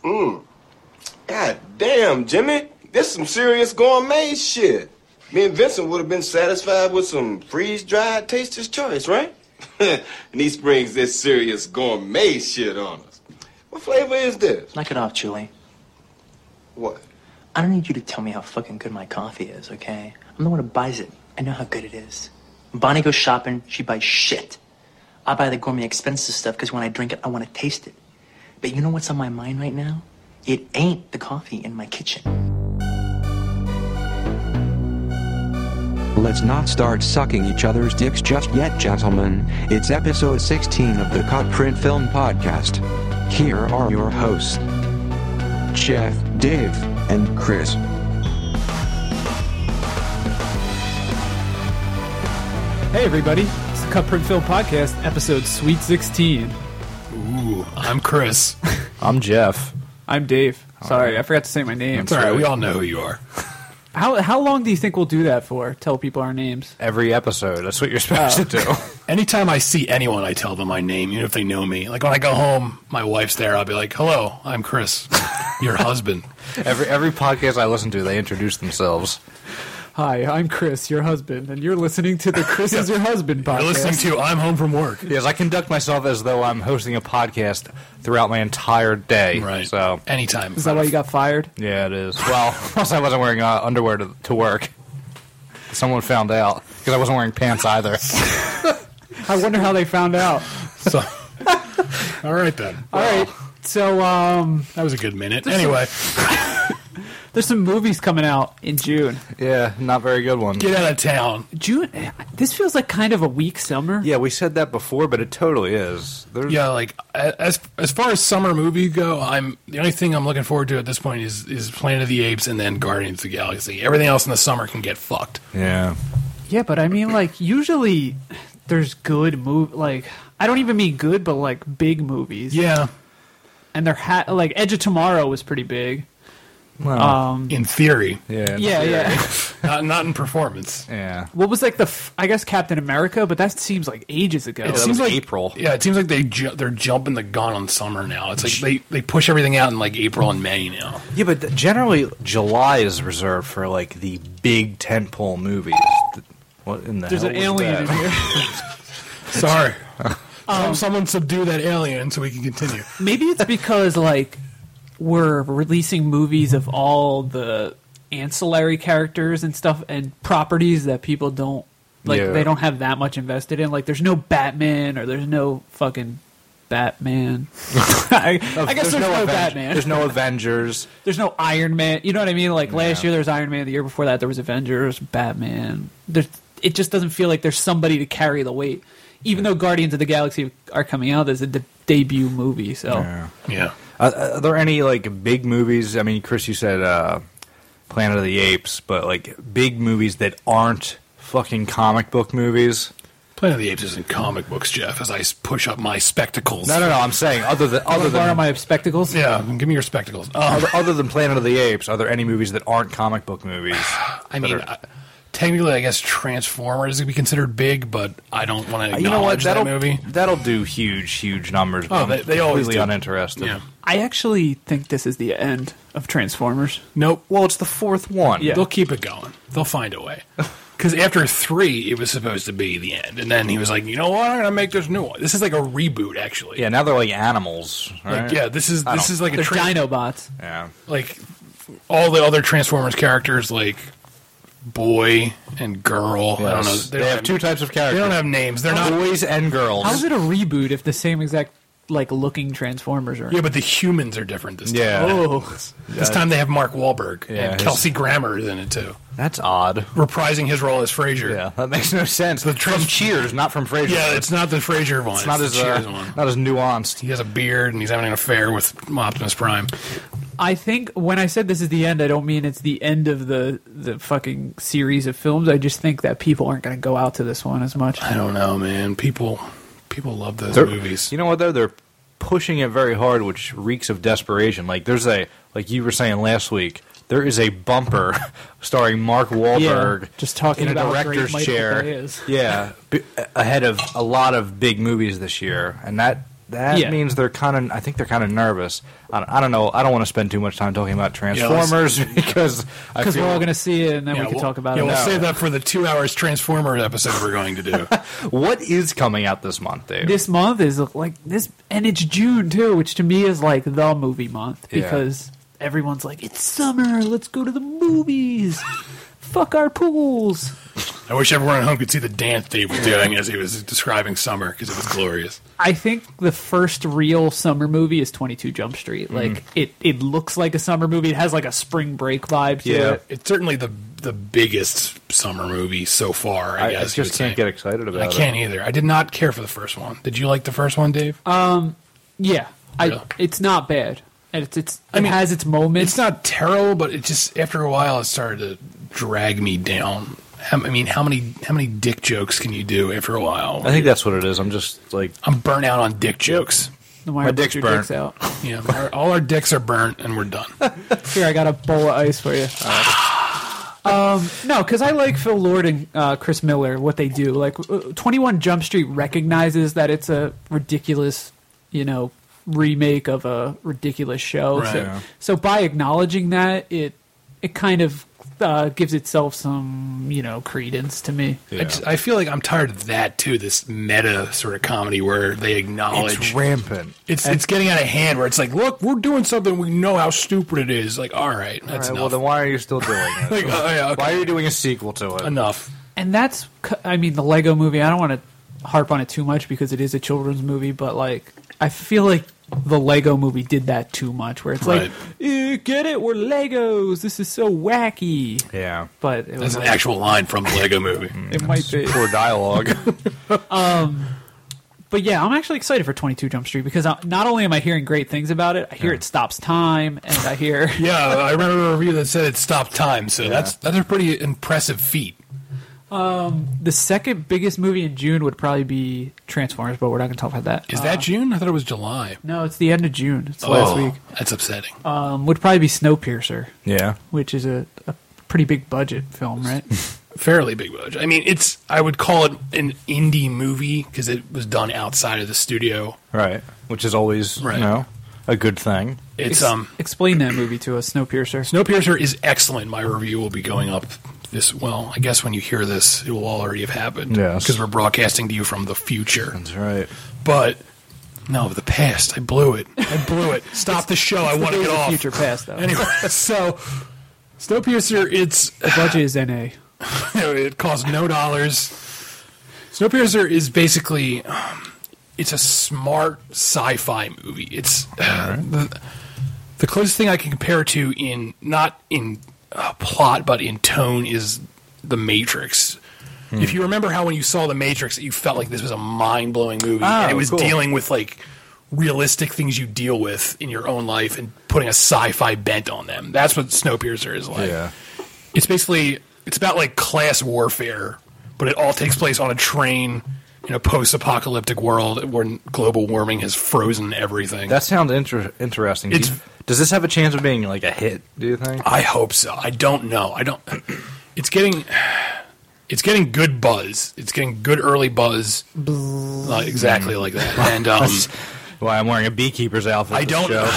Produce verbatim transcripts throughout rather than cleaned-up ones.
Mmm. God damn, Jimmy. This is some serious gourmet shit. Me and Vincent would have been satisfied with some freeze-dried Taster's Choice, right? And he springs this serious gourmet shit on us. What flavor is this? Knock it off, Julie. What? I don't need you to tell me how fucking good my coffee is, okay? I'm the one who buys it. I know how good it is. When Bonnie goes shopping, she buys shit. I buy the gourmet expensive stuff because when I drink it, I want to taste it. But you know what's on my mind right now? It ain't the coffee in my kitchen. Let's not start sucking each other's dicks just yet, gentlemen. It's episode sixteen of the Cut Print Film Podcast. Here are your hosts, Jeff, Dave, and Chris. Hey everybody, it's the Cut Print Film Podcast, episode Sweet sixteen. Ooh, I'm Chris. I'm Jeff. I'm Dave. Sorry, I forgot to say my name. It's all right, we all know who you are. How how long do you think we'll do that for? Tell people our names? Every episode. That's what you're supposed Oh. to do. Anytime I see anyone, I tell them my name, even if they know me. Like when I go home, my wife's there, I'll be like, hello, I'm Chris, your husband. Every every podcast I listen to, they introduce themselves. Hi, I'm Chris, your husband, and you're listening to the Chris is Your Husband podcast. You're listening to I'm Home from Work. Yes, I conduct myself as though I'm hosting a podcast throughout my entire day. Right. So, Anytime. Is that why you got fired? yeah, it is. Well, plus I wasn't wearing uh, underwear to, to work. Someone found out because I wasn't wearing pants either. I wonder how they found out. So, all right then. All right, so um, That was a good minute. Anyway, there's some movies coming out in June. Yeah, not very good one. get out of town. June. This feels like kind of a weak summer. Yeah, we said that before, but it totally is. There's, Yeah, like as as far as summer movies go, I'm the only thing I'm looking forward to at this point is is Planet of the Apes and then Guardians of the Galaxy. Everything else in the summer can get fucked. Yeah. Yeah, but I mean, like, usually there's good move. Like, I don't even mean good, but like big movies. Yeah, And they're ha- like Edge of Tomorrow was pretty big. Well, Um, in theory, yeah. yeah, yeah. not not in performance. Yeah. What was like the? F- I guess Captain America, but that seems like ages ago. It That seems was like April. Yeah, it seems like they ju- they're jumping the gun on summer now. It's like they, they push everything out in like April and May now. Yeah, but th- generally July is reserved for like the big tentpole movies. Th- What in the There's hell an was alien that? in here. Sorry, um, someone subdue that alien so we can continue. Maybe it's because like we're releasing movies of all the ancillary characters and stuff and properties that people don't like. Yeah. They don't have that much invested in. Like, there's no Batman or there's no fucking Batman. I, I guess there's, no, Aven- Batman. There's no Avengers. There's no Iron Man. You know what I mean? Like last Yeah. year there was Iron Man. The year before that there was Avengers, Batman. There's, it just doesn't feel like there's somebody to carry the weight. Even though Guardians of the Galaxy are coming out as a de- debut movie, so Yeah. Yeah, Uh, are there any like big movies? I mean, Chris, you said uh, Planet of the Apes, but like big movies that aren't fucking comic book movies. Planet of the Apes isn't comic books, Jeff. As I s- push up my spectacles. No, no, no. I'm saying other than I'll other borrow than my spectacles. Yeah, give me your spectacles. Um, other, other than Planet of the Apes, are there any movies that aren't comic book movies? I mean, that are- uh, technically, I guess Transformers would be considered big, but I don't want to acknowledge you know what? that That'll movie. that'll do huge, huge numbers. but Oh, I'm they- they always completely do. uninterested. Yeah. I actually think this is the end of Transformers. Nope. Well, it's the fourth one. Yeah. They'll keep it going. They'll find a way. Because after three, it was supposed to be the end, and then he was like, "You know what? I'm gonna make this new one. This is like a reboot, actually. Yeah. Now they're like animals. Right? Like, yeah. This is I this don't- is like a They're tra- Dinobots. Yeah. like all the other Transformers characters, like boy and girl. I don't know. Yes. They, have two types of They characters. don't have names. They're not. boys and girls. How's it a reboot if the same exact like looking Transformers are? Yeah, but the humans are different this time. Yeah. Oh, This time they have Mark Wahlberg Yeah, and his- Kelsey Grammer is in it too, That's odd. reprising his role as Frasier. Yeah, that makes no sense. The from trans- Cheers, not from Frasier. Yeah, it's not the Frasier one. It's not the as Cheers uh, one. not as nuanced. He has a beard and he's having an affair with Optimus Prime. I think when I said this is the end, I don't mean it's the end of the the fucking series of films. I just think that people aren't going to go out to this one as much. I don't know, man. People, people love those They're- movies. You know what though? They're pushing it very hard, which reeks of desperation. Like there's a like you were saying last week. There is a bumper starring Mark Wahlberg, Yeah, just talking in a about how great director's Michael chair. Bay is. Yeah, b- ahead of a lot of big movies this year, and that that Yeah. means they're kind of. I think they're kind of nervous. I don't, I don't know. I don't want to spend too much time talking about Transformers Yeah, because I Because feel we're all going to see it, and then Yeah, we can we'll- talk about yeah, it. we'll No. save that for the two hours Transformers episode we're going to do. what is coming out this month, Dave? This month is like this, and it's June too, which to me is like the movie month Yeah. because everyone's like, it's summer, let's go to the movies, fuck our pools. I wish everyone at home could see the dance Dave was doing as he was describing summer because it was glorious. I think the first real summer movie is twenty-two Jump Street. Like it, it looks like a summer movie. It has like a spring break vibe to Yeah. it. It's certainly the the biggest summer movie so far, I, I, I guess. you just would can't say. get excited about I it. can't either. I did not care for the first one. Did you like the first one, Dave? Yeah, I, Really? it's not bad. It's it's I it mean, has its moments. It's not terrible, but it just after a while it started to drag me down. How- I mean, how many how many dick jokes can you do after a while? I think that's what it is. I'm just like I'm burnt out on dick jokes. No matter my what dick's your burnt. dick's out. Yeah, our, all our dicks are burnt and we're done. Here, I got a bowl of ice for you. Um, no, because I like Phil Lord and uh, Chris Miller, what they do. Like, uh, twenty-one Jump Street recognizes that it's a ridiculous, you know, remake of a ridiculous show. Right. So, Yeah. so by acknowledging that, it it kind of uh, gives itself some, you know, credence to me. I, yeah. just, I feel like I'm tired of that too. This meta sort of comedy where they acknowledge it's rampant. It's it's getting out of hand. Where it's like, look, we're doing something. We know how stupid it is. Like, all right, All that's right, well, enough. then why are you still doing it? Like, oh, yeah, okay. Why are you doing a sequel to it? enough. And that's, c- I mean, the Lego movie, I don't want to harp on it too much because it is a children's movie, but, like, I feel like the Lego movie did that too much, where it's Right. like, eh, get it, we're Legos, this is so wacky. Yeah. But it That's was an like, actual line from the Lego movie. it might be. Poor dialogue. But yeah, I'm actually excited for twenty-two Jump Street because I, not only am I hearing great things about it, I hear it stops time, and I hear Yeah, I remember a review that said it stopped time. So that's that's a pretty impressive feat. the second biggest movie in June would probably be Transformers, but we're not going to talk about that. Is Uh, that June? I thought it was July. No, it's the end of June. It's last Oh, week. That's upsetting. Um, would probably be Snowpiercer, yeah. which is a, a pretty big budget film, right? Fairly big budget. I mean, it's. I would call it an indie movie because it was done outside of the studio. Right. Which is always, Right. you know, a good thing. It's Ex- um. explain that movie to us, Snowpiercer. Snowpiercer is excellent. My review will be going up this. Well, I guess when you hear this, it will already have happened. Yes. Because we're broadcasting to you from the future. That's right. But no, the past. I blew it. I blew it. Stop the show. I want to Days get of off. Future past, though. Anyway, so Snowpiercer. It's The budget is N A. it costs no dollars. Snowpiercer is basically um, it's a smart sci-fi movie. It's uh, the, the closest thing I can compare it to in not in uh, plot but in tone is The Matrix. If you remember how when you saw The Matrix, you felt like this was a mind-blowing movie, and it was cool. dealing with like realistic things you deal with in your own life and putting a sci-fi bent on them. That's what Snowpiercer is like. Yeah. It's basically it's about like class warfare, but it all takes place on a train in a post-apocalyptic world where global warming has frozen everything. That sounds inter- interesting. Do It's- you- does this have a chance of being like a hit, do you think? I hope so. I don't know. I don't. It's getting it's getting good buzz. It's getting good early buzz. Uh, exactly like that. And um, Well, I'm wearing a beekeeper's outfit. I this don't show.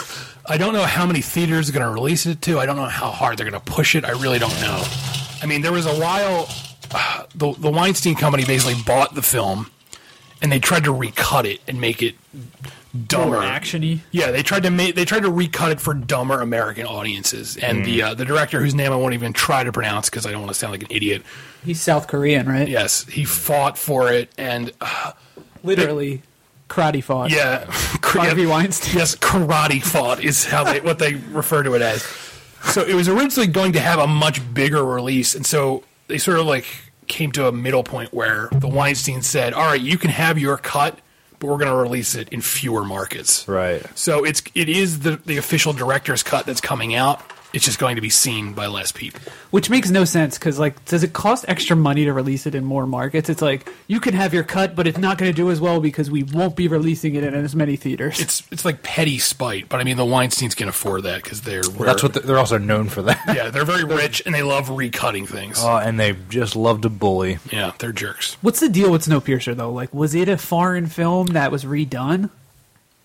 I don't know how many theaters are going to release it to. I don't know how hard they're going to push it. I really don't know. I mean, there was a while uh, the the Weinstein Company basically bought the film and they tried to recut it and make it dumber. More actiony. Yeah, they tried to make they tried to recut it for dumber American audiences. And the uh, the director, whose name I won't even try to pronounce because I don't want to sound like an idiot. He's South Korean, right? Yes, he fought for it, and uh, Literally, karate fought. yeah, Harvey Weinstein. Yes, karate fought is how they what they refer to it as. So it was originally going to have a much bigger release, and so they sort of like came to a middle point where the Weinstein said, "All right, you can have your cut, but we're going to release it in fewer markets." Right. So it's it is the the official director's cut that's coming out. It's just going to be seen by less people. Which makes no sense because, like, does it cost extra money to release it in more markets? It's like you can have your cut, but it's not going to do as well because we won't be releasing it in as many theaters. It's it's like petty spite, but I mean the Weinsteins can afford that because they're Well, that's what the, they're also known for that. yeah they're very rich and they love recutting things. Oh, and they just love to bully. Yeah, they're jerks. What's the deal with Snowpiercer though? Like, was it a foreign film that was redone?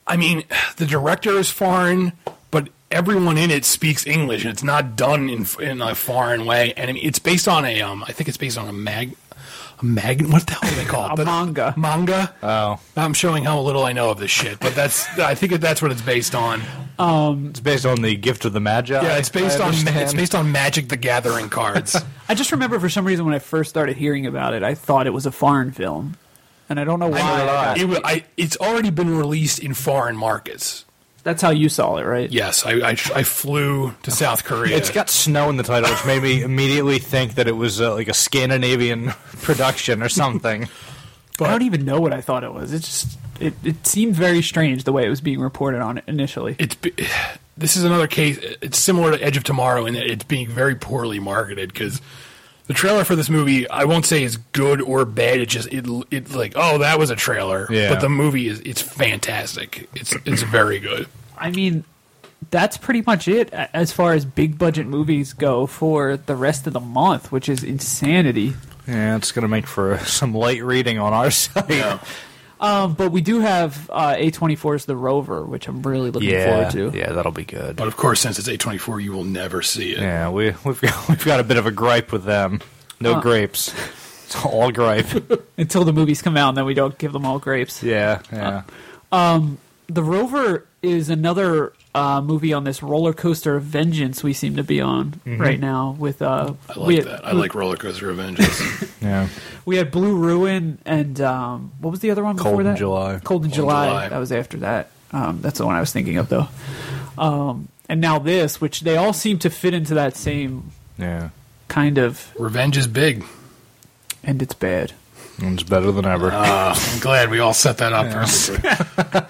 I mean, the director is foreign, but everyone in it speaks English, and it's not done in in a foreign way. And I mean, it's based on a, um, I think it's based on a mag, a mag. What the hell do they call it? A The- manga. Manga. Oh, I'm showing how little I know of this shit, but that's I think that's what it's based on. it's based on the Gift of the Magi. Yeah, it's based I on understand. it's based on Magic the Gathering cards. I just remember for some reason when I first started hearing about it, I thought it was a foreign film, and I don't know why. I got- It, wa- I, it's already been released in foreign markets. That's how you saw it, right? Yes, I, I, I flew to South Korea. It's got snow in the title, which made me immediately think that it was uh, like a Scandinavian production or something. I don't even know what I thought it was. It just it, it seemed very strange the way it was being reported on it initially. It's be- this is another case. It's similar to Edge of Tomorrow in that it's being very poorly marketed because the trailer for this movie, I won't say is good or bad. It just it it like oh that was a trailer, Yeah. but the movie is it's fantastic. It's it's very good. I mean, that's pretty much it a- as far as big budget movies go for the rest of the month, which is insanity. Yeah, it's going to make for some light reading on our site. Um, but we do have uh, A twenty-four's The Rover, which I'm really looking Yeah, forward to. yeah, that'll be good. But of course, since it's A twenty-four, you will never see it. Yeah, we, we've got we've got a bit of a gripe with them. No Uh. grapes. It's all gripe. Until the movies come out, and then we don't give them all grapes. Yeah, yeah. The Rover is another uh, movie on this roller coaster of vengeance we seem to be on right now. With uh, I like we had, that. I like Roller Coaster Revengeance. yeah. we had Blue Ruin and um, what was the other one before Cold in that? July. Cold in Cold in July. July. That was after that. Um, that's the one I was thinking of though. Um, and now this, which they all seem to fit into that same Yeah. kind of, Revenge is big. and it's bad. It's better than ever. Uh, I'm glad we all set that up perfectly.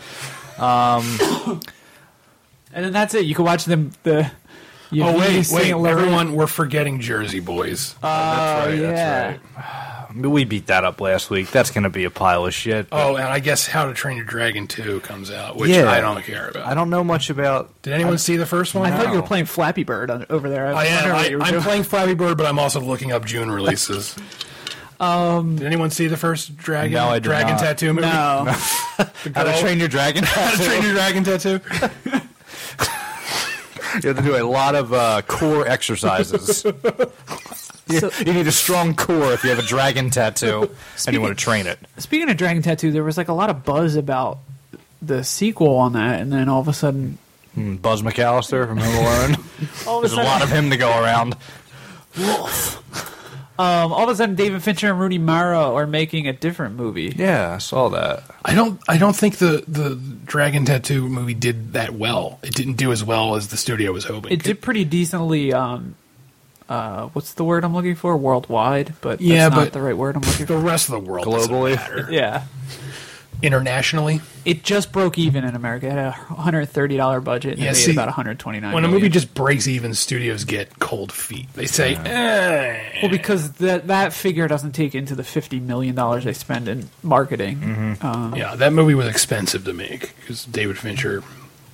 And then that's it. You can watch them. The you Oh wait, sing wait, it low- everyone, we're forgetting Jersey Boys. Oh that's right, yeah. that's right. We beat that up last week. That's going to be a pile of shit. Oh, and I guess How to Train Your Dragon two comes out, which Yeah. I don't care about. I don't know much about. Did anyone see the first one? I thought you were No. playing Flappy Bird on, over there. I, was I am. wondering what I, you were I'm doing. playing Flappy Bird, but I'm also looking up June releases. um, did anyone see the first Dragon No, I did Dragon not. Tattoo movie? No. How to girl- Train Your Dragon. How to Train Your Dragon Tattoo? You have to do a lot of uh, core exercises. you, So- you need a strong core if you have a dragon tattoo and you want to train it. Speaking of Dragon Tattoo, there was like a lot of buzz about the sequel on that, and then all of a sudden, Hmm, Buzz McAllister from Home Alone. all of a There's a sudden, lot of him to go around. um, all of a sudden, David Fincher and Rooney Mara are making a different movie. Yeah, I saw that. I don't. I don't think the the Dragon Tattoo movie did that well. It didn't do as well as the studio was hoping. It did pretty decently. Um, uh, what's the word I'm looking for? Worldwide, but that's Yeah, not but- the right word I'm looking The for. rest of the world doesn't Globally? matter. Yeah, Internationally, it just broke even in America. It had a one hundred thirty dollars budget, and Yeah, it made see, about one hundred twenty-nine. when a million. movie just breaks even, studios get cold feet. They say, eh. Well, because that that figure doesn't take into the fifty million dollars they spend in marketing. Mm-hmm. Um, Yeah, that movie was expensive to make because David Fincher,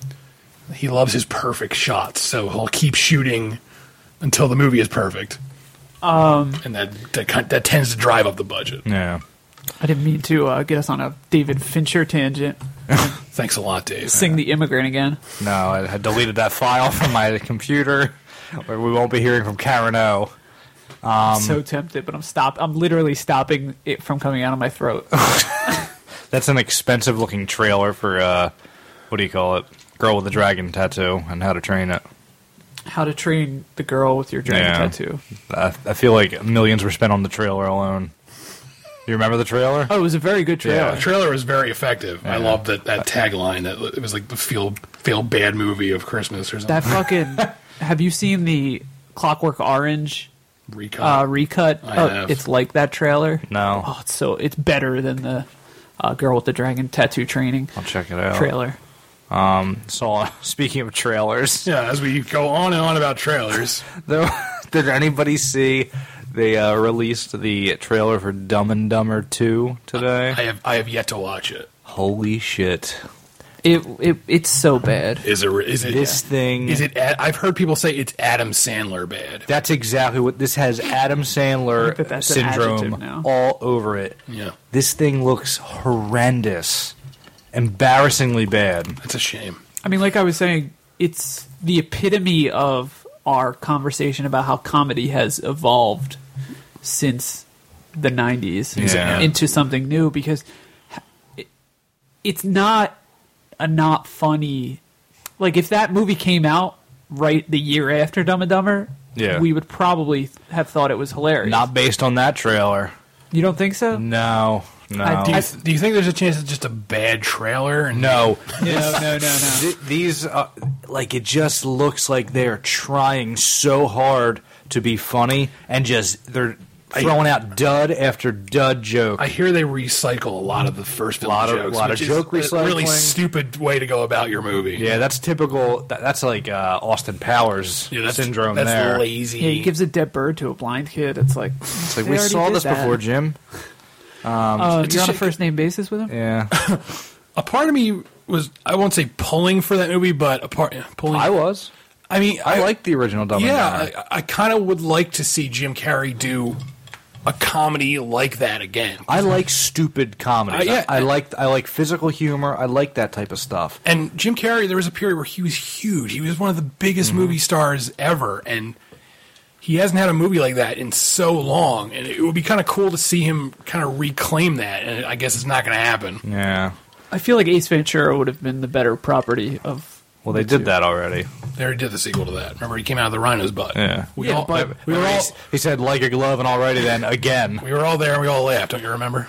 he loves his perfect shots, so he'll keep shooting until the movie is perfect. Um, and that that, kind- that tends to drive up the budget. Yeah. I didn't mean to uh, get us on a David Fincher tangent. Thanks a lot, Dave. Sing the immigrant again. No, I had deleted that file from my computer. Where we won't be hearing from Karen O. Um, I'm so tempted, but I'm stop. I'm literally stopping it from coming out of my throat. That's an expensive looking trailer for, uh, what do you call it? Girl with a Dragon Tattoo and How to Train It. How to Train the Girl with Your Dragon Yeah. Tattoo. I, I feel like millions were spent on the trailer alone. You remember the trailer? Oh, it was a very good trailer. The trailer was very effective. I love that, that tagline. That it was like the feel feel bad movie of Christmas or something. That fucking. Have you seen the Clockwork Orange Recut. uh, recut? I oh, have. it's like that trailer. No. Oh, it's so it's better than the uh, Girl with the Dragon Tattoo training I'll check it out. trailer. So, speaking of trailers, yeah, as we go on and on about trailers, though, did anybody see they uh, released the trailer for Dumb and Dumber two today? I have I have yet to watch it. Holy shit. It, it it's so bad. Is it? Is it? This thing... Is it? Ad- I've heard people say it's Adam Sandler bad. That's exactly what this has. Adam Sandler I think that that's an syndrome adjective now. all over it. Yeah. This thing looks horrendous. embarrassingly bad. That's a shame. I mean, like I was saying, it's the epitome of our conversation about how comedy has evolved since the nineties Yeah. into something new, because it, it's not a not funny. Like, if that movie came out right the year after Dumb and Dumber, Yeah. we would probably have thought it was hilarious. Not based on that trailer. You don't think so? No, no. I Do you, do you think there's a chance it's just a bad trailer? And no. No, no, no, no. Th- These, uh, like, it just looks like they're trying so hard to be funny and just, they're throwing out dud after dud joke. I hear they recycle a lot of the first film Lot of- jokes. lot of which joke is a really recycling. stupid way to go about your movie. Yeah, that's typical. That, that's like uh, Austin Powers Yeah, that's, syndrome that's there. lazy. Yeah, he gives a dead bird to a blind kid. It's like, It's like, they we already saw did this that. before, Jim. Uh, It's you're a on a shit- first name basis with him? Yeah, a part of me was, I won't say pulling for that movie, but a part pulling. I was. I mean, I like the original Dumb and Yeah, Dumber. I, I kind of would like to see Jim Carrey do a comedy like that again. I like stupid comedies. Uh, yeah. I, I like I like physical humor. I like that type of stuff. And Jim Carrey, there was a period where he was huge. He was one of the biggest Mm-hmm. movie stars ever, and he hasn't had a movie like that in so long. And it would be kind of cool to see him kind of reclaim that. And I guess it's not going to happen. Yeah. I feel like Ace Ventura would have been the better property of. Well, they did that already. They already did the sequel to that. Remember, he came out of the rhino's butt. Yeah. we Yeah, all but- we were all He said, like a glove, and alrighty then, again. we were all there. and We all laughed. Don't you remember?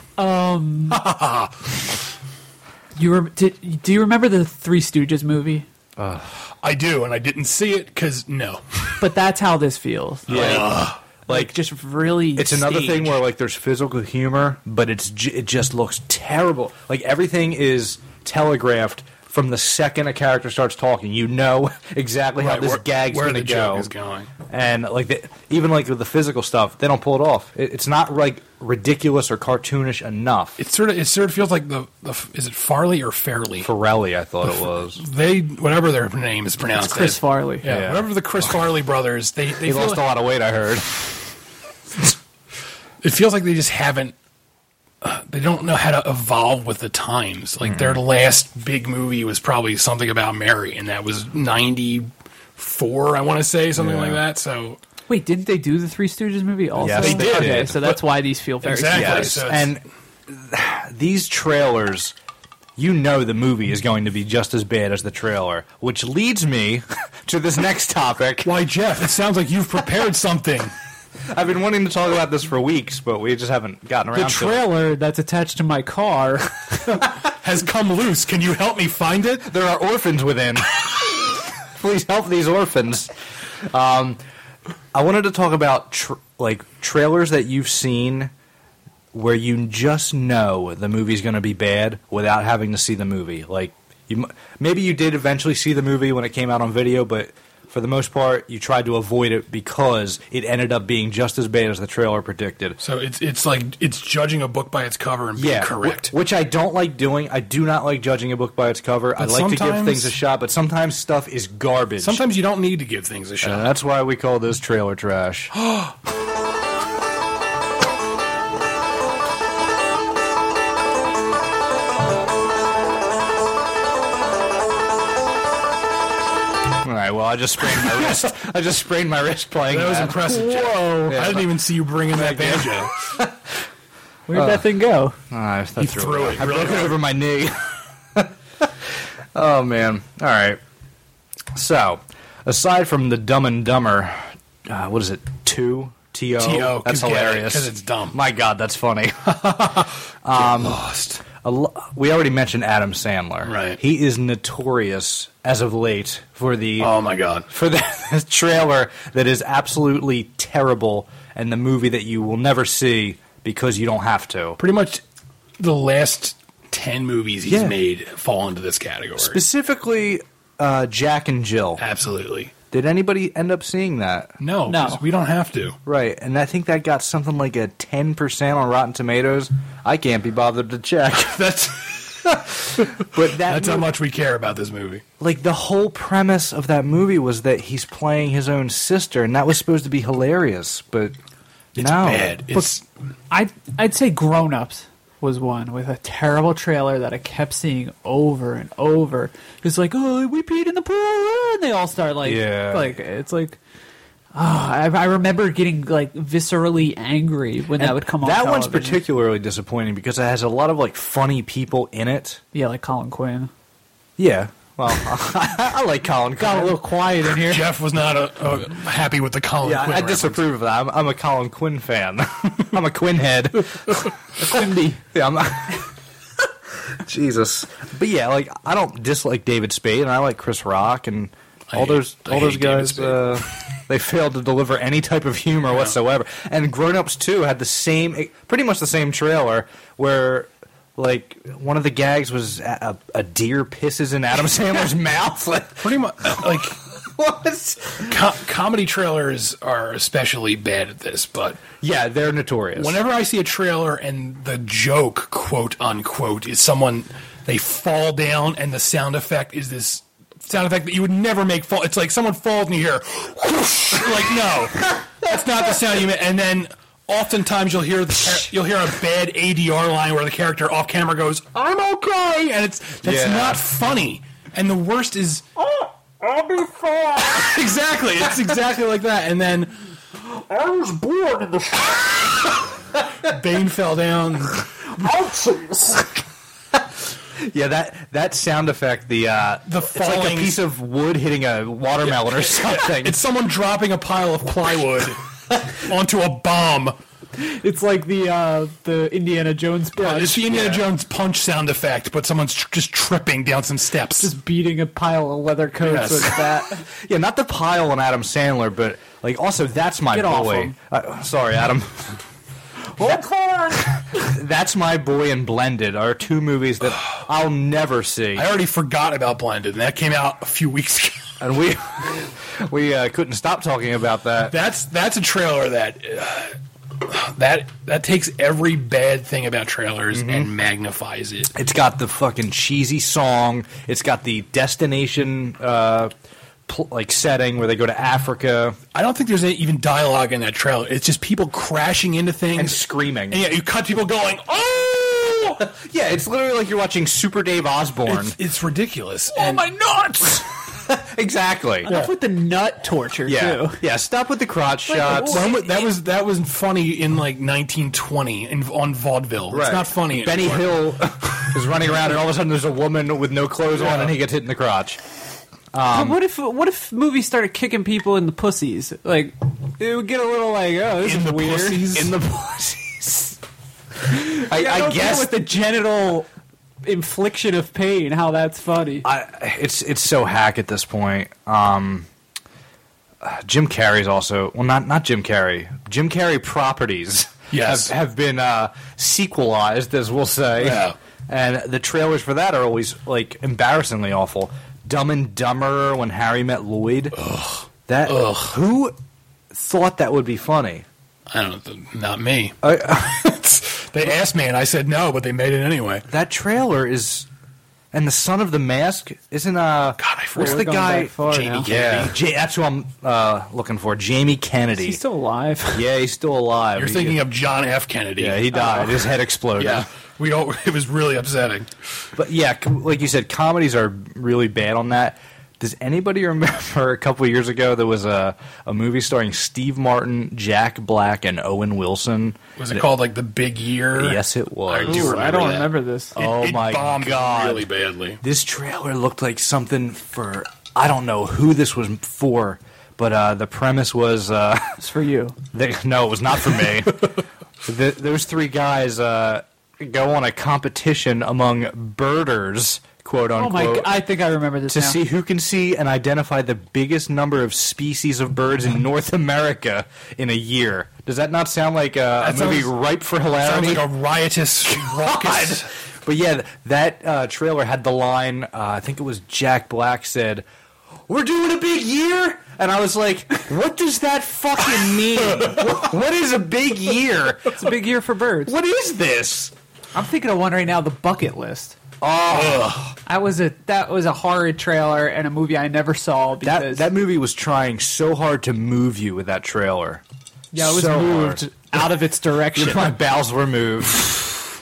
You rem- did, do you remember the Three Stooges movie? I do, and I didn't see it because no. But that's how this feels. Yeah. Like, just really. It's another thing staged. where like there's physical humor, but it's j- it just looks terrible. Like everything is telegraphed from the second a character starts talking. You know exactly how Right, this where- gag's where going to the go. joke is going. And like the, even like with the physical stuff, they don't pull it off. It, it's not like ridiculous or cartoonish enough. It sort of it sort of feels like the, the is it Farley or Fairley? Pirelli, I thought it was. They whatever their name is pronounced. It's Chris as. Farley. Yeah, Yeah. whatever the Chris Farley brothers. They they He feel lost a like, lot of weight, I heard. it feels like they just haven't. Uh, they don't know how to evolve with the times. Like their last big movie was probably Something About Mary, and that was ninety-four. I want to say something Yeah. like that. So Wait, didn't they do the Three Stooges movie also? Yes, they did. Okay, did. so that's why these feel very Exactly. similar. Yes, so it's- and these trailers, you know the movie is going to be just as bad as the trailer, which leads me to this next topic. why, Jeff? It sounds like you've prepared something. I've been wanting to talk about this for weeks, but we just haven't gotten around The to it. trailer that's attached to my car. Has come loose. Can you help me find it? There are orphans within. Please help these orphans. Um, I wanted to talk about tr- like trailers that you've seen where you just know the movie's going to be bad without having to see the movie. Like you, m- maybe you did eventually see the movie when it came out on video, but for the most part, you tried to avoid it because it ended up being just as bad as the trailer predicted. So it's it's like it's judging a book by its cover and being Yeah, correct. wh- which I don't like doing. I do not like judging a book by its cover. I But like to give sometimes- things a shot, but sometimes stuff is garbage. Sometimes you don't need to give things a shot. And that's why we call this trailer trash. All right. Well, I just sprained my wrist. I just sprained my wrist playing That was that. impressive. Jeff. Whoa. I didn't even see you bring in that banjo. Where'd that thing go? Ah, I threw, threw it I really broke it hard. over my knee. Oh man! All right. So, aside from the Dumb and Dumber, uh, what is it? Two T O. T O, That's 'cause get it, hilarious 'cause it's dumb. My God, that's funny. Lost. A lo- we already mentioned Adam Sandler. Right. He is notorious as of late for the Oh my god. for the trailer that is absolutely terrible and the movie that you will never see because you don't have to. Pretty much the last ten movies he's Yeah. made fall into this category. Specifically, uh, Jack and Jill. Absolutely. Did anybody end up seeing that? No, No. 'cause we don't have to. Right, and I think that got something like a ten percent on Rotten Tomatoes. I can't be bothered to check. That's But that that's how mo- much we care about this movie. like the whole premise of that movie was that he's playing his own sister, and that was supposed to be hilarious. But It's no, bad. It's I'd, I'd say grown ups. was one with a terrible trailer that I kept seeing over and over. It's like, oh, we peed in the pool, and they all start like, Yeah. like it's like. Oh, I, I remember getting like viscerally angry when that would come on. That one's television. particularly disappointing because it has a lot of like funny people in it. Yeah, like Colin Quinn. Yeah. Well, I, I like Colin Quinn. Got a little quiet in here. Jeff was not uh uh happy with the Colin Yeah, Quinn I, I reference. disapprove of that. I'm, I'm a Colin Quinn fan. I'm a Quinn head. Quimby. Yeah, I'm not. Jesus. But yeah, like I don't dislike David Spade, and I like Chris Rock, and I all hate- those I all those hate David guys. Spade. Uh, they failed to deliver any type of humor whatsoever. And Grown Ups Two had the same, pretty much the same trailer where. Like, one of the gags was a, a deer pisses in Adam Sandler's mouth. Like, Pretty much, like, what? co- comedy trailers are especially bad at this, but Yeah, they're notorious. whenever I see a trailer and the joke, quote unquote, is someone, they fall down and the sound effect is this sound effect that you would never make fall. It's like someone falls and you hear, whoosh. Like, no, that's not the sound you meant. And then oftentimes you'll hear the char- you'll hear a bad A D R line where the character off camera goes, "I'm okay," and it's that's Yeah. not funny. And the worst is, "Oh, I'll be fine." Exactly, it's exactly like that. And then I was born in the Bane fell down. Yeah, that that sound effect, the uh, The it's like a falling- piece of wood hitting a watermelon or something. It's someone dropping a pile of plywood onto a bomb. It's like the uh, the Indiana Jones punch. It's the Indiana Jones punch sound effect, but someone's tr- just tripping down some steps. Just beating a pile of leather coats Yes. with that. Yeah, not the pile on Adam Sandler, but like also that's my Get off boy. him. Uh, sorry, Adam. That's My Boy and Blended are two movies that I'll never see, I already forgot about Blended, and that came out a few weeks ago. and we we uh, couldn't stop talking about that. That's that's a trailer that uh, that that takes every bad thing about trailers and magnifies it. It's got the fucking cheesy song. It's got the destination uh, pl- like setting where they go to Africa I don't think there's any, even dialogue in that trailer. It's just people crashing into things and screaming. And yeah, you cut people going, "Oh!" Yeah, it's literally like you're watching Super Dave Osborne. It's, it's ridiculous. Oh And- my nuts! Exactly. Enough with the nut torture Yeah, too. yeah. Stop with the crotch shots. That was, that was that was funny in like nineteen twenty in, on vaudeville. It's Right. not funny. Benny anymore. Hill is running around, and all of a sudden there's a woman with no clothes on, and he gets hit in the crotch. But what if what if movies started kicking people in the pussies? Like it would get a little like, oh, this In is the weird. pussies? In the pussies. I, I, I don't guess know with the genital infliction of pain, how that's funny. I, it's it's so hack at this point. Um, uh, Jim Carrey's also well, not not Jim Carrey. Jim Carrey properties Yes. have, have been uh, sequelized, as we'll say, Yeah. and the trailers for that are always like embarrassingly awful. Dumb and Dumber, When Harry Met Lloyd. Ugh. That Ugh. who thought that would be funny? I don't know, not me. I, They asked me and I said no, but they made it anyway. that trailer is, and the Son of the Mask isn't uh. God, I what's forgot. the We're going guy? back far Jamie now. Kennedy. Yeah, Ja- that's who I'm uh, looking for. Jamie Kennedy. He's still alive. yeah, he's still alive. You're He- thinking of John F. Kennedy. Yeah, he died. His head exploded. Yeah. We don't. It was really upsetting. But yeah, com- like you said, comedies are really bad on that. Does anybody remember a couple of years ago there was a, a movie starring Steve Martin, Jack Black, and Owen Wilson? Was it called like The Big Year? Yes, it was. I do Ooh, remember I don't that. remember this. It, Oh it my bombed God. really badly. This trailer looked like something for, I don't know who this was for, but uh, the premise was, uh, It's for you. they, no, it was not for me. the, those three guys uh, go on a competition among birders, quote Oh my! unquote. g- I think I remember this to now. see who can see and identify the biggest number of species of birds in North America in a year. Does that not sound like a, a That movie sounds- ripe for Sounds hilarity? like a riotous, raucous. But yeah, th- that uh, trailer had the line, uh, I think it was Jack Black said, "We're doing a big year?" And I was like, what does that fucking mean? What- what is a big year? It's a big year for birds. What is this? I'm thinking of one right now. The Bucket List. Oh, That was a that was a horrid trailer and a movie I never saw that, because that movie was trying so hard to move you with that trailer. yeah, it was so moved hard. out of its direction. My bowels were moved.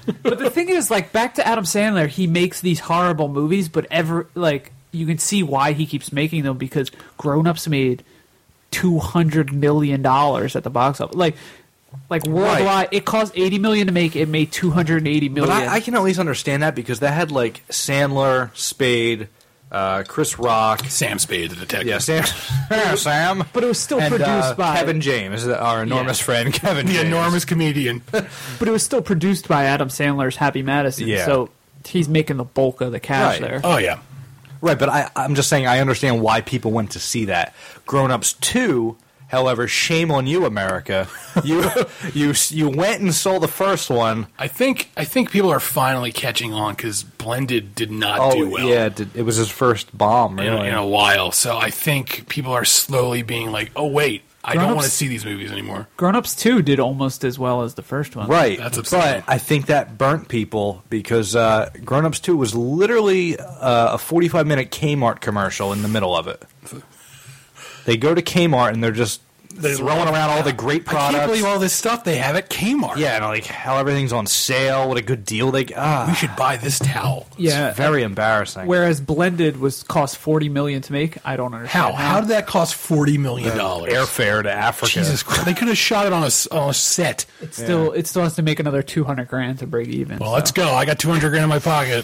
But the thing is, like, back to Adam Sandler, he makes these horrible movies, but ever like you can see why he keeps making them because Grown Ups made two hundred million dollars at the box office. Like, like worldwide, right. It cost eighty million to make. It made two hundred eighty million. But I, I can at least understand that because that had like Sandler, Spade, uh, Chris Rock, Sam Spade, the detective. Yeah, Sam. Sam. But it was still and, produced uh, by Kevin James, our enormous Yeah. friend Kevin. The James. enormous comedian. But it was still produced by Adam Sandler's Happy Madison. Yeah. So he's making the bulk of the cash Right. there. Oh yeah. Right, but I, I'm just saying I understand why people went to see that. Grown Ups two, however, shame on you, America. You you you went and saw the first one. I think I think people are finally catching on because Blended did not Oh, do well. yeah, it, did- it was his first bomb, in, really. in a while. So I think people are slowly being like, "Oh wait, I don't Grown-ups- want to see these movies anymore." Grown Ups two did almost as well as the first one. Right, That's upsetting. but I think that burnt people because uh, Grown Ups two was literally uh, a forty-five minute Kmart commercial in the middle of it. They go to Kmart and they're just They throwing love- around all the great I products. can't believe all this stuff they have at Kmart. Yeah, and like how everything's on sale, what a good deal they ah, We should buy this towel. Yeah. it's very embarrassing. Whereas Blended was cost forty million to make. I don't understand How? How did that cost forty million dollars? Airfare to Africa. Jesus Christ! They could have shot it on a, s- on a set. It still it still has to make another two hundred grand to break even. Well, so. let's go. I got two hundred grand in my pocket.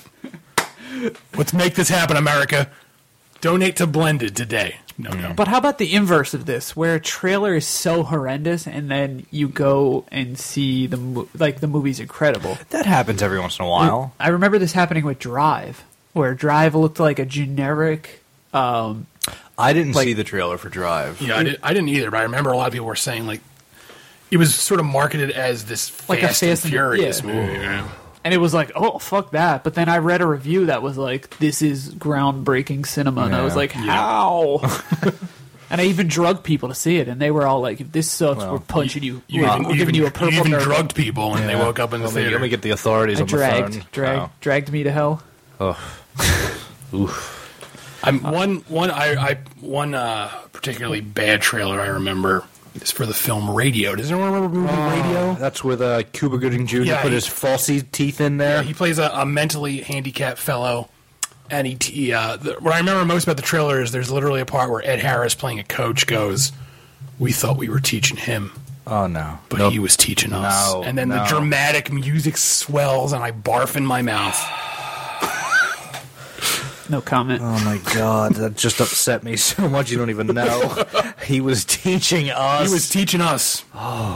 Let's make this happen, America. Donate to Blended today. No, no. But how about the inverse of this, where a trailer is so horrendous and then you go and see the mo- like the movie's incredible? That happens every once in a while. I remember this happening with Drive, where Drive looked like a generic. Um, I didn't like- see the trailer for Drive. Yeah, I, did, I didn't either, but I remember a lot of people were saying, like, it was sort of marketed as this Fast, Like a and Fast and- Furious yeah. movie. Yeah. and it was like, oh fuck that! But then I read a review that was like, this is groundbreaking cinema, and I was Yeah. like, how? And I even drugged people to see it, and they were all like, if this sucks, Well, we're punching you. You we're, even, we're you giving even, you a purple you even nerve. drugged people and they woke up in the Let me, theater. let me get the authorities I on dragged, the phone. dragged, Oh. dragged me to hell. Oof. I'm one one I, I one uh, particularly bad trailer I remember is for the film Radio. Does anyone remember the movie Radio? That's with uh, Cuba Gooding Junior Yeah, put he- his falsy teeth in there. Yeah, he plays a, a mentally handicapped fellow, and he. he uh, the, what I remember most about the trailer is there's literally a part where Ed Harris, playing a coach, goes, "We thought we were teaching him, oh no! but Nope. he was teaching us." No, and then the no. dramatic music swells, and I barf in my mouth. No comment. Oh my god, that just upset me so much you don't even know. He was teaching us. He was teaching us.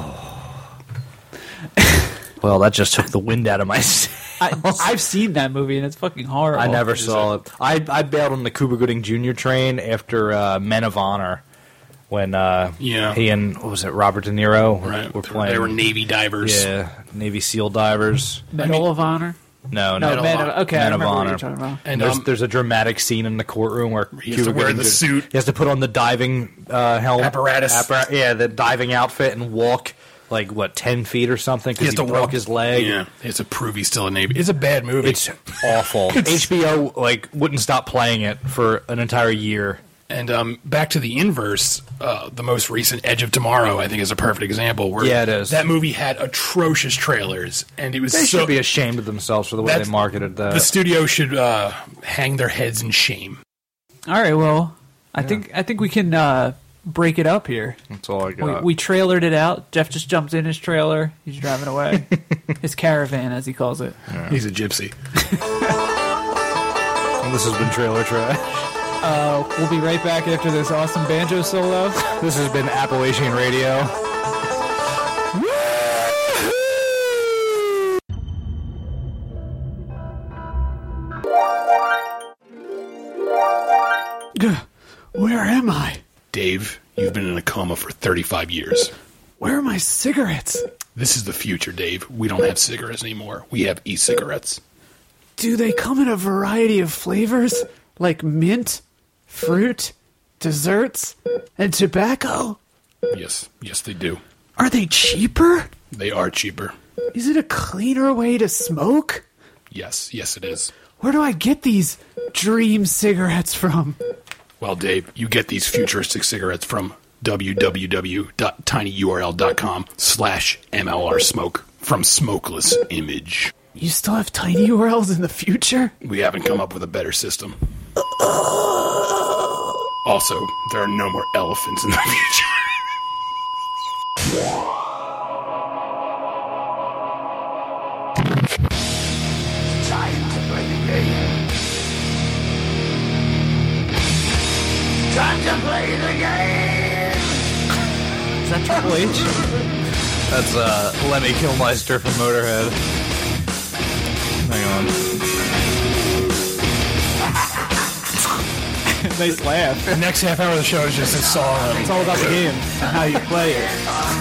Well, that just took the wind out of my sails. I, I've seen that movie, and it's fucking horrible. I never Is saw it? it. I I bailed on the Cuba Gooding Junior train after uh, Men of Honor when uh, Yeah. he and what was it Robert De Niro were, Right, were playing. they were Navy divers. yeah, Navy SEAL divers. Medal of Honor. No, No, no, Men Honor. of, okay, I Men of remember what Honor. you're talking about. And there's, um, there's a dramatic scene in the courtroom where He has to wear Gooding the Junior suit. He has to put on the diving uh, helmet Apparatus. appara- yeah, the diving outfit and walk like what ten feet or something he because has he, to broke walk his leg. Yeah, he has to prove he's still a Navy. It's a bad movie. It's awful. H B O like wouldn't stop playing it for an entire year. And um, back to the inverse, uh, the most recent Edge of Tomorrow, I think, is a perfect example. Where Yeah, it is. That movie had atrocious trailers, and it was They so. should be ashamed of themselves for the way That's- they marketed that. the studio should uh, hang their heads in shame. All right, well, I think I think we can uh, break it up here. That's all I We, got. we trailered it out. Jeff just jumped in his trailer. He's driving away. His caravan, as he calls it. He's a gypsy. And this has been Trailer Trash. Uh, we'll be right back after this awesome banjo solo. This has been Appalachian Radio. Where am I? Dave, you've been in a coma for thirty-five years. Where are my cigarettes? This is the future, Dave. We don't have cigarettes anymore. We have e-cigarettes. Do they come in a variety of flavors? Like mint, fruit, desserts, and tobacco? Yes, yes, they do. Are they cheaper? They are cheaper. Is it a cleaner way to smoke? Yes, yes, it is. Where do I get these dream cigarettes from? Well, Dave, you get these futuristic cigarettes from www.tinyurl.com slash MLR smoke from Smokeless Image. You still have tiny worlds in the future? We haven't come up with a better system. Also, there are no more elephants in the future. Time to play the game. Time to play the game. Is that Triple H? That's uh, Lemmy Kilmister from Motorhead. Hang on. Nice laugh. The next half hour of the show is just a song. It's all about the game and how you play it.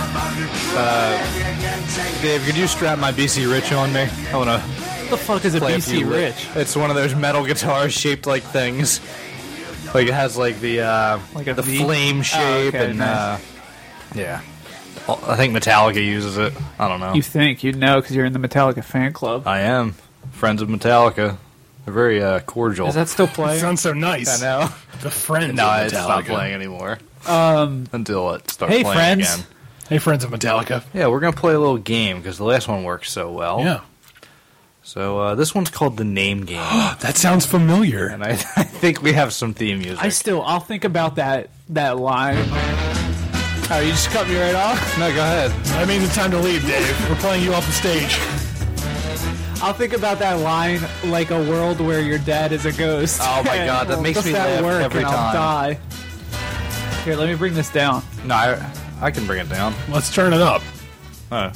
Dave, could you strap my B C Rich on me? I want to What the fuck is a play B a C few li- Rich? It's one of those metal guitars shaped like things. Like it has like the uh, Like a the V? flame shape okay, and nice. uh, yeah. Well, I think Metallica uses it. I don't know. You think you'd know because you're in the Metallica fan club. I am friends of Metallica. They're very uh, cordial. Is that still It playing? sounds so nice. I know. The Friends No, of it's not Metallica. playing anymore Um, until it starts hey, playing friends. again. Hey, Friends of Metallica. Yeah, we're gonna play a little game because the last one worked so well. Yeah. So uh, this one's called the name game, That sounds familiar. and I, I think we have some theme music. I still, I'll think about that that line. Oh, you just cut me right off? no, go ahead. I mean, it's time to leave, Dave. We're playing you off the stage. I'll think about that line like a world where your dad is a ghost. Oh my God, that Well, makes does me that laugh work every and I'll time. die. Here, let me bring this down. No, I, I can bring it down. Let's turn it up. Oh.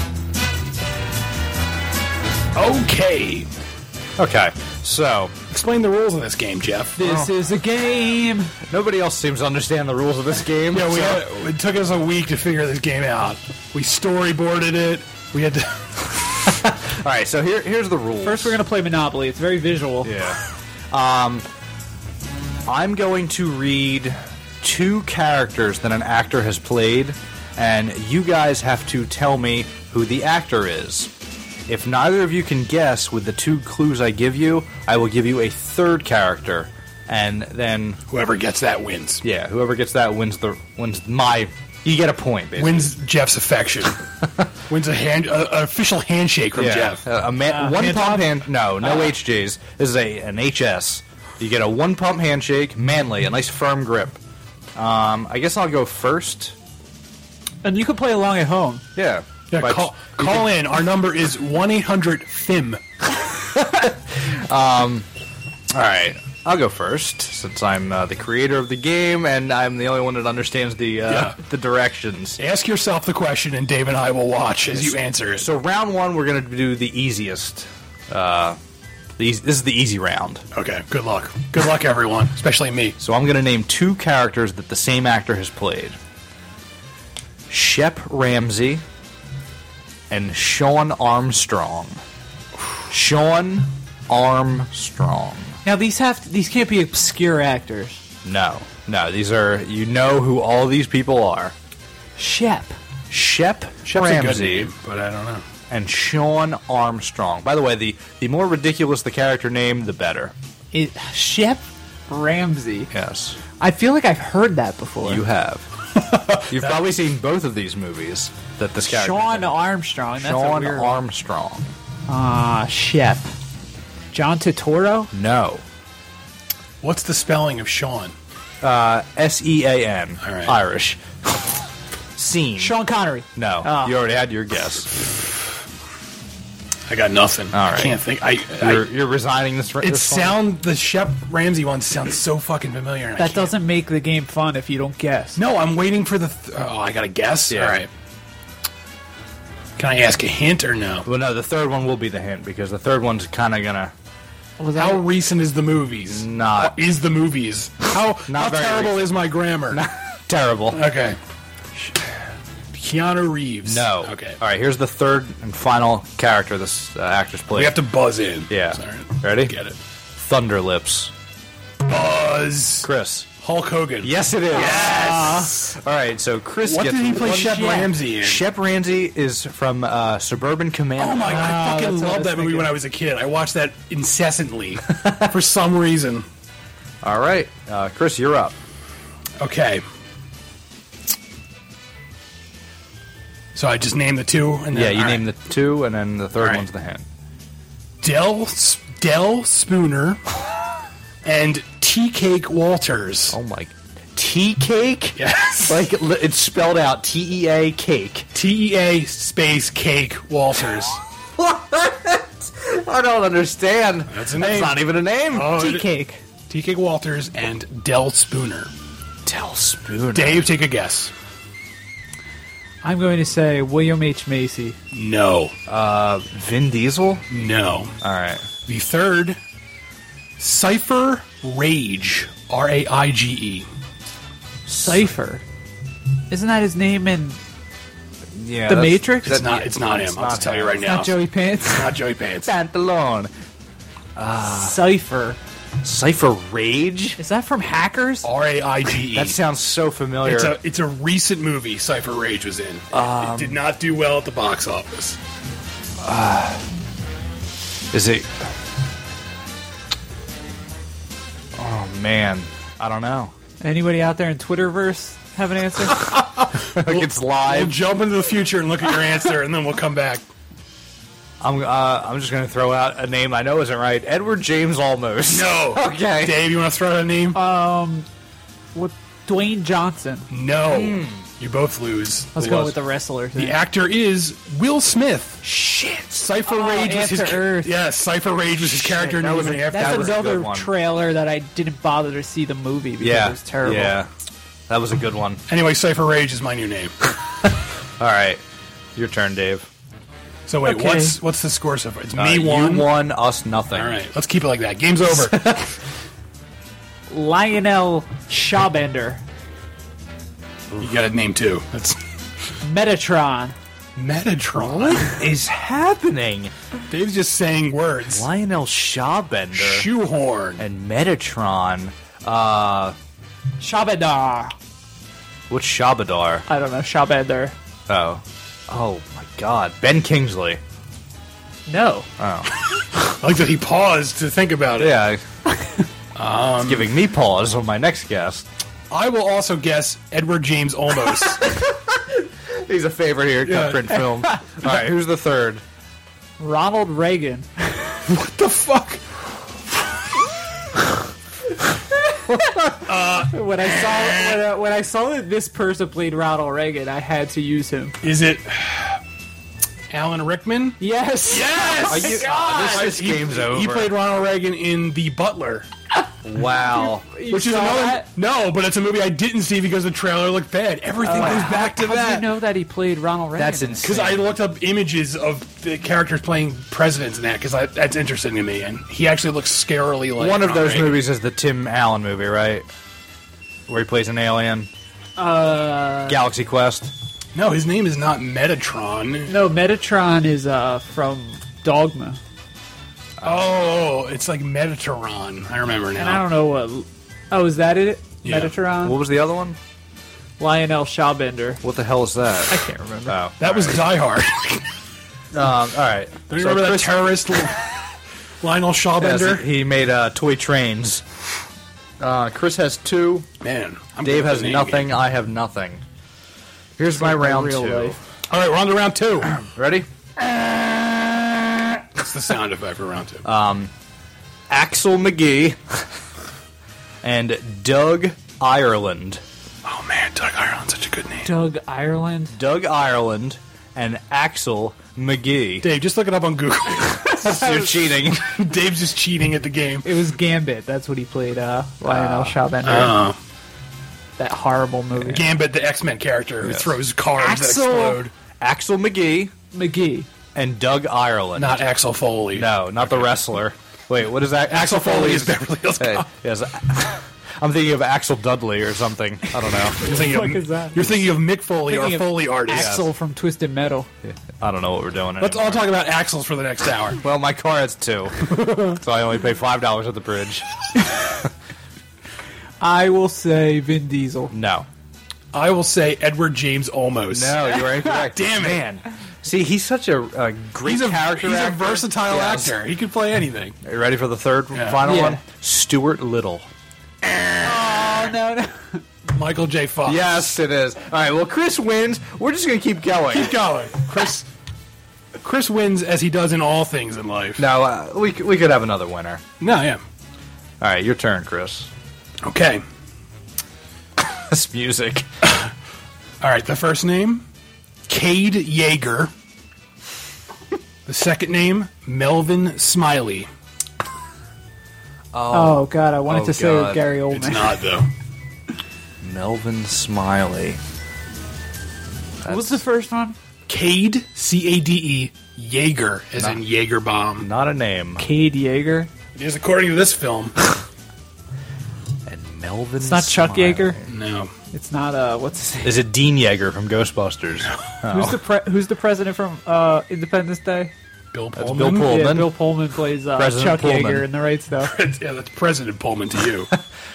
Okay. Okay, so Explain the rules of this game, Jeff. This is a game. nobody else seems to understand the rules of this game. Yeah, we so- had, it took us a week to figure this game out. We storyboarded it. We had to. All right, so here here's the rules. First, we're gonna play Monopoly. It's very visual. Yeah. Um, I'm going to read two characters that an actor has played, and you guys have to tell me who the actor is. If neither of you can guess with the two clues I give you, I will give you a third character, and then Whoever gets that wins. yeah, whoever gets that wins the wins my. You get a point, basically. Wins Jeff's affection. Wins a hand, a, an official handshake from Yeah, Jeff. a, a man, Uh, one hand pump job? hand. No, no H Js. This is a an H S. You get a one pump handshake, manly, a nice firm grip. Um, I guess I'll go first. And you can play along at home. Yeah. Yeah, But call, you call can- in. Our number is one eight hundred F I M. All right, I'll go first since I'm uh, the creator of the game and I'm the only one that understands the uh, Yeah. the directions. Ask yourself the question, and Dave and I will watch as you answer it. So round one, we're gonna do the easiest. Uh, the eas- this is the easy round. Okay, good luck. Good luck, everyone, especially me. So I'm gonna name two characters that the same actor has played: Shep Ramsey and Sean Armstrong. Sean Armstrong. Now these have to, these can't be obscure actors. No, no, these are, you know who all these people are. Shep. Shep Shep's a good Ramsey name, but I don't know. and Sean Armstrong. By the way, the, the more ridiculous the character name, the better. It, Shep Ramsey. Yes, I feel like I've heard that before. you have. You've probably seen both of these movies that this character. Sean Armstrong. That's a Sean weird one. Armstrong. Ah, Shep. John Turturro? No. What's the spelling of Sean? Uh, S E A N. All right. Irish. Scene. Sean Connery. No, Ah. you already had your guess. I got nothing. All right. I can't think. I. You're, I you're resigning this. it this one? sound the Shep Ramsey one sounds so fucking familiar. and I That can't- doesn't make the game fun if you don't guess. No, I'm waiting for the. Th- oh, I got to guess. Yeah. All right. Can I ask a hint or no? Well, no, the third one will be the hint because the third one's kind of gonna. Was that How recent is the movies? Not- How is the movies? How Not how very terrible recent. is my grammar? Terrible. Okay. Keanu Reeves. No. Okay. All right. Here's the third and final character this uh, actor's played. We have to buzz in. Yeah. Sorry. Ready? Get it. Thunderlips. Buzz. Chris. Hulk Hogan. Yes, it is. Yes. All right. So Chris. What gets did he play one- Shep Ramsey in? Shep Ramsey is from uh, Suburban Commando. Oh my! Ah, I fucking that's what I loved was that movie thinking. when I was a kid. I watched that incessantly for some reason. All right, uh, Chris, you're up. Okay. So I just named the two, and then, Yeah, you all name right. the two, and then the third All right. one's the hint. Del Del Spooner and Tea Cake Walters. Oh my. Tea cake? Yes. Like li- it's spelled out T E A cake. T E A space Cake Walters. What? I don't understand. That's a name. That's not even a name. Oh, Tea it- cake. Tea Cake Walters and Del Spooner. Del Spooner. Dave, take a guess. I'm going to say William H. Macy. No. Uh, Vin Diesel? No. All right. The third, Cypher Rage. R A I G E. Cypher. Isn't that his name in Yeah. The that's- Matrix? It's that- not. It's not him. it's I'll not just tell you him. right It's now. not Joey Pants? It's not Joey Pants. Pantalone. Cypher. Cypher Rage? Is that from Hackers? R A I G E. That sounds so familiar. It's a it's a recent movie Cypher Rage was in. Um, it did not do well at the box office. Is it? Oh man, I don't know. Anybody out there in Twitterverse have an answer? Like it's We'll live. jump into the future and look at your answer, and then we'll come back. I'm uh, I'm just gonna throw out a name I know isn't right. Edward James Olmos. No. Okay. Dave, you want to throw out a name? What? Dwayne Johnson. no. You both lose. Let's Who go was? with the wrestler. The actor is Will Smith. Shit. Cypher Oh, Rage was his After cha- Earth. Yes, Cypher Rage was his character that name was in a- After That's That was a another good one. trailer that I didn't bother to see the movie because Yeah. it was terrible. Yeah. That was a good one. Anyway, Cypher Rage is my new name. All right. Your turn, Dave. So wait, Okay. what's what's the score so far? It's Uh, me you one. won, us nothing. All right, let's keep it like that. Game's over. Lionel Shawbender. You got a name too. That's Metatron. Metatron. What is happening? Dave's just saying words. Lionel Shawbender Shoehorn. and Metatron. Uh, Shawbender. what's Shabadar? I don't know. Shawbender. Oh. Oh my God. Ben Kingsley. No. I like that he paused to think about it. Yeah. It's giving me pause on my next guest. I will also guess Edward James Olmos. He's a favorite here at Yeah. Cut Print Film. All right, who's the third? Ronald Reagan. What the fuck? When I saw when I, when I saw that this person played Ronald Reagan, I had to use him. Is it Alan Rickman? Yes. Yes! Are you- oh, this, this He- game's over. He played Ronald Reagan in The Butler. Wow. You Which is saw another that? no, but it's a movie I didn't see because the trailer looked bad. Everything goes back to How do that. you know that he played Ronald Reagan? That's insane. Because I looked up images of the characters playing presidents in that, because that's interesting to me, and he actually looks scarily like One of Ronald those Reagan. movies is the Tim Allen movie, right? Where he plays an alien. Uh, Galaxy Quest. No, his name is not Metatron. no, Metatron is uh from Dogma, Oh, it's like Mediterranean. I remember now. and I don't know what. Oh, is that it? Yeah. Metatron. What was the other one? Lionel Shawbender. What the hell is that? I can't remember. Oh. That was Die Hard. Um, all right. Do you So remember Chris- that terrorist Lionel Yes, Shawbender? he made uh, toy trains. Uh, Chris has two. Man, I'm Dave good at has the name nothing. game. I have nothing. Here's my like my round real two. life. All right, we're on to round two. Ready? That's the sound effect for round two. Axel McGee and Doug Ireland. oh man, Doug Ireland's such a good name. Doug Ireland. Doug Ireland and Axel McGee. Dave, just look it up on Google. You're cheating. Dave's just cheating at the game. It was Gambit. That's what he played. Uh, Lionel Shawbender. Uh, that horrible movie. Gambit, the X-Men character who throws cars that Axel- explode. Axel McGee McGee. and Doug Ireland. Not Axel Foley. no, not the wrestler. Wait, what is that? Axel Foley is Beverly Hills Hey, Cop. yes, I'm thinking of Axel Dudley or something. I don't know. You're thinking, What the of, fuck is that? you're thinking of Mick Foley, Thinking our of Foley artist. Axel from Twisted Metal. I don't know what we're doing. Let's anymore. all talk about Axels for the next hour. Well, my car has two, so I only pay five dollars at the bridge. I will say Vin Diesel. No, I will say Edward James Olmos. no, you are incorrect. Damn it. man. See, he's such a, a great He's a, character. he's a actor. versatile Yes. actor. He could play anything. Are you ready for the third, Yeah. final Yeah. one? Stuart Little. Oh no, no. Michael J. Fox. Yes, it is. All right. Well, Chris wins. We're just gonna keep going. Keep going. Chris. Chris wins as he does in all things in life. No, uh, we c- we could have another winner. No, yeah. All right, your turn, Chris. Okay. This music. All right, the first name, Cade Yeager. The second name, Melvin Smiley. Oh, God, I wanted Oh, to say God. Gary It's Oldman. not, though. Melvin Smiley. What was the first one? Cade, C A D E, Yeager, as in Jaeger bomb. Not a name. Cade Yeager. It is according to this film. And Melvin It's not Chuck Smiley. Yeager. No. It's not, uh, what's his name? Is it Dean Yeager from Ghostbusters? Who's the pre- Who's the president from uh, Independence Day? Bill That's Pullman? Bill Pullman. Yeah, Bill Pullman plays uh, President Chuck Pullman. Yeager in The Right Stuff. Yeah, that's President Pullman to you.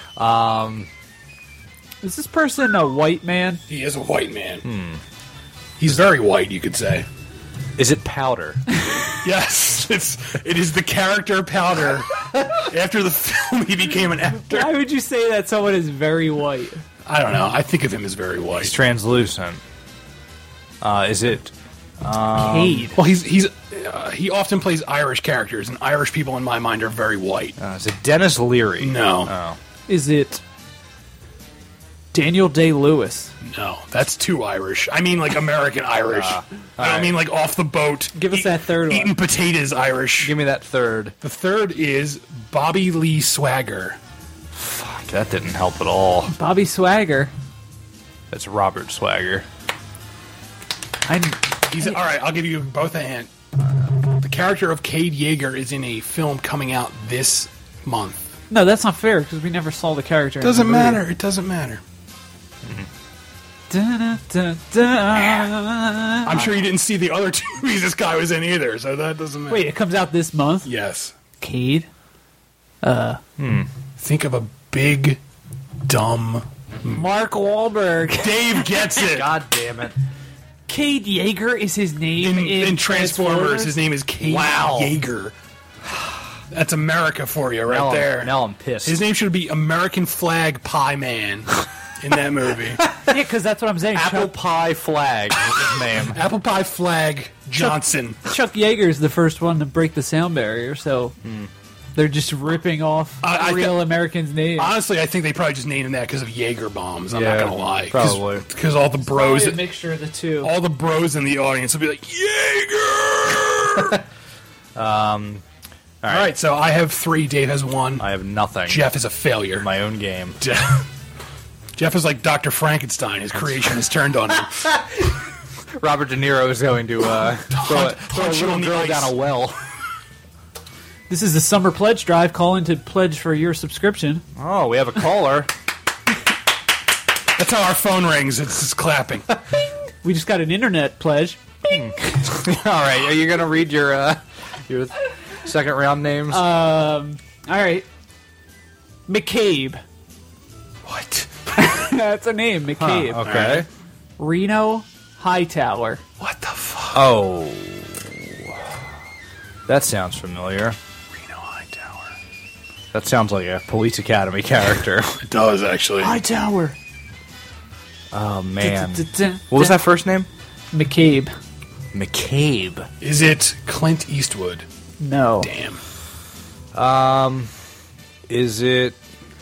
Is this person a white man? He is a white man. Hmm. He's very white, you could say. Is it Powder? Yes, it's it is the character Powder. After the film, he became an actor. Why would you say that someone is very white? I don't know. I think of him as very white. He's translucent. Uh, is it? Cade. Well, he's he's uh, he often plays Irish characters, and Irish people in my mind are very white. Uh, is it Dennis Leary? No, Oh. Is it Daniel Day-Lewis? no, that's too Irish. I mean, like American Irish. I don't right. mean like off the boat. Give us that third one. Eating potatoes Irish. Give me that third. The third is Bobby Lee Swagger. Fuck, that didn't help at all. Bobby Swagger. That's Robert Swagger. I He's all right. I'll give you both a hint. The character of Cade Yeager is in a film coming out this month. no, that's not fair because we never saw the character. in Doesn't the movie. matter. It doesn't matter. Da, da, da. I'm sure you didn't see the other two movies this guy was in either, so that doesn't matter. Wait, it comes out this month. Yes. Cade. Think of a big, dumb. Mark Wahlberg. Dave gets it. God damn it. Cade Yeager is his name in, in, in Transformers, his name is Cade Wow. Yeager. That's America for you, right now there. I'm, now I'm pissed. His name should be American Flag Pie Man in that movie. Yeah, because that's what I'm saying. Apple Chuck, Pie Flag is his name. Apple Pie Flag Johnson. Chuck Yeager is the first one to break the sound barrier, so they're just ripping off I- I real thi- Americans' names. Honestly, I think they probably just named him that because of Jaeger bombs. I'm Yeah, not gonna lie, probably. because all the bros, Probably a mixture of the two. all the bros in the audience will be like Jaeger. Um, all right, so I have three. Dave has one. I have nothing. Jeff is a failure. My own game. Jeff is like Doctor Frankenstein. His creation has turned on him. Robert De Niro is going to uh, throw, a, throw a punch you little on the girl ice. down a well. This is the summer pledge drive. Call in to pledge for your subscription. Oh, we have a caller. That's how our phone rings. It's just clapping. We just got an internet pledge. All right, are you going to read your uh, your second round names? Um, all right. McCabe. What? That's a name, McCabe. Huh, okay. Reno Hightower. What the fuck? Oh, that sounds familiar. Reno Hightower. That sounds like a Police Academy character. It does actually. Hightower. Oh man, Da-da-da-da. what was that first name? McCabe. McCabe. Is it Clint Eastwood? No. Damn. Um, is it?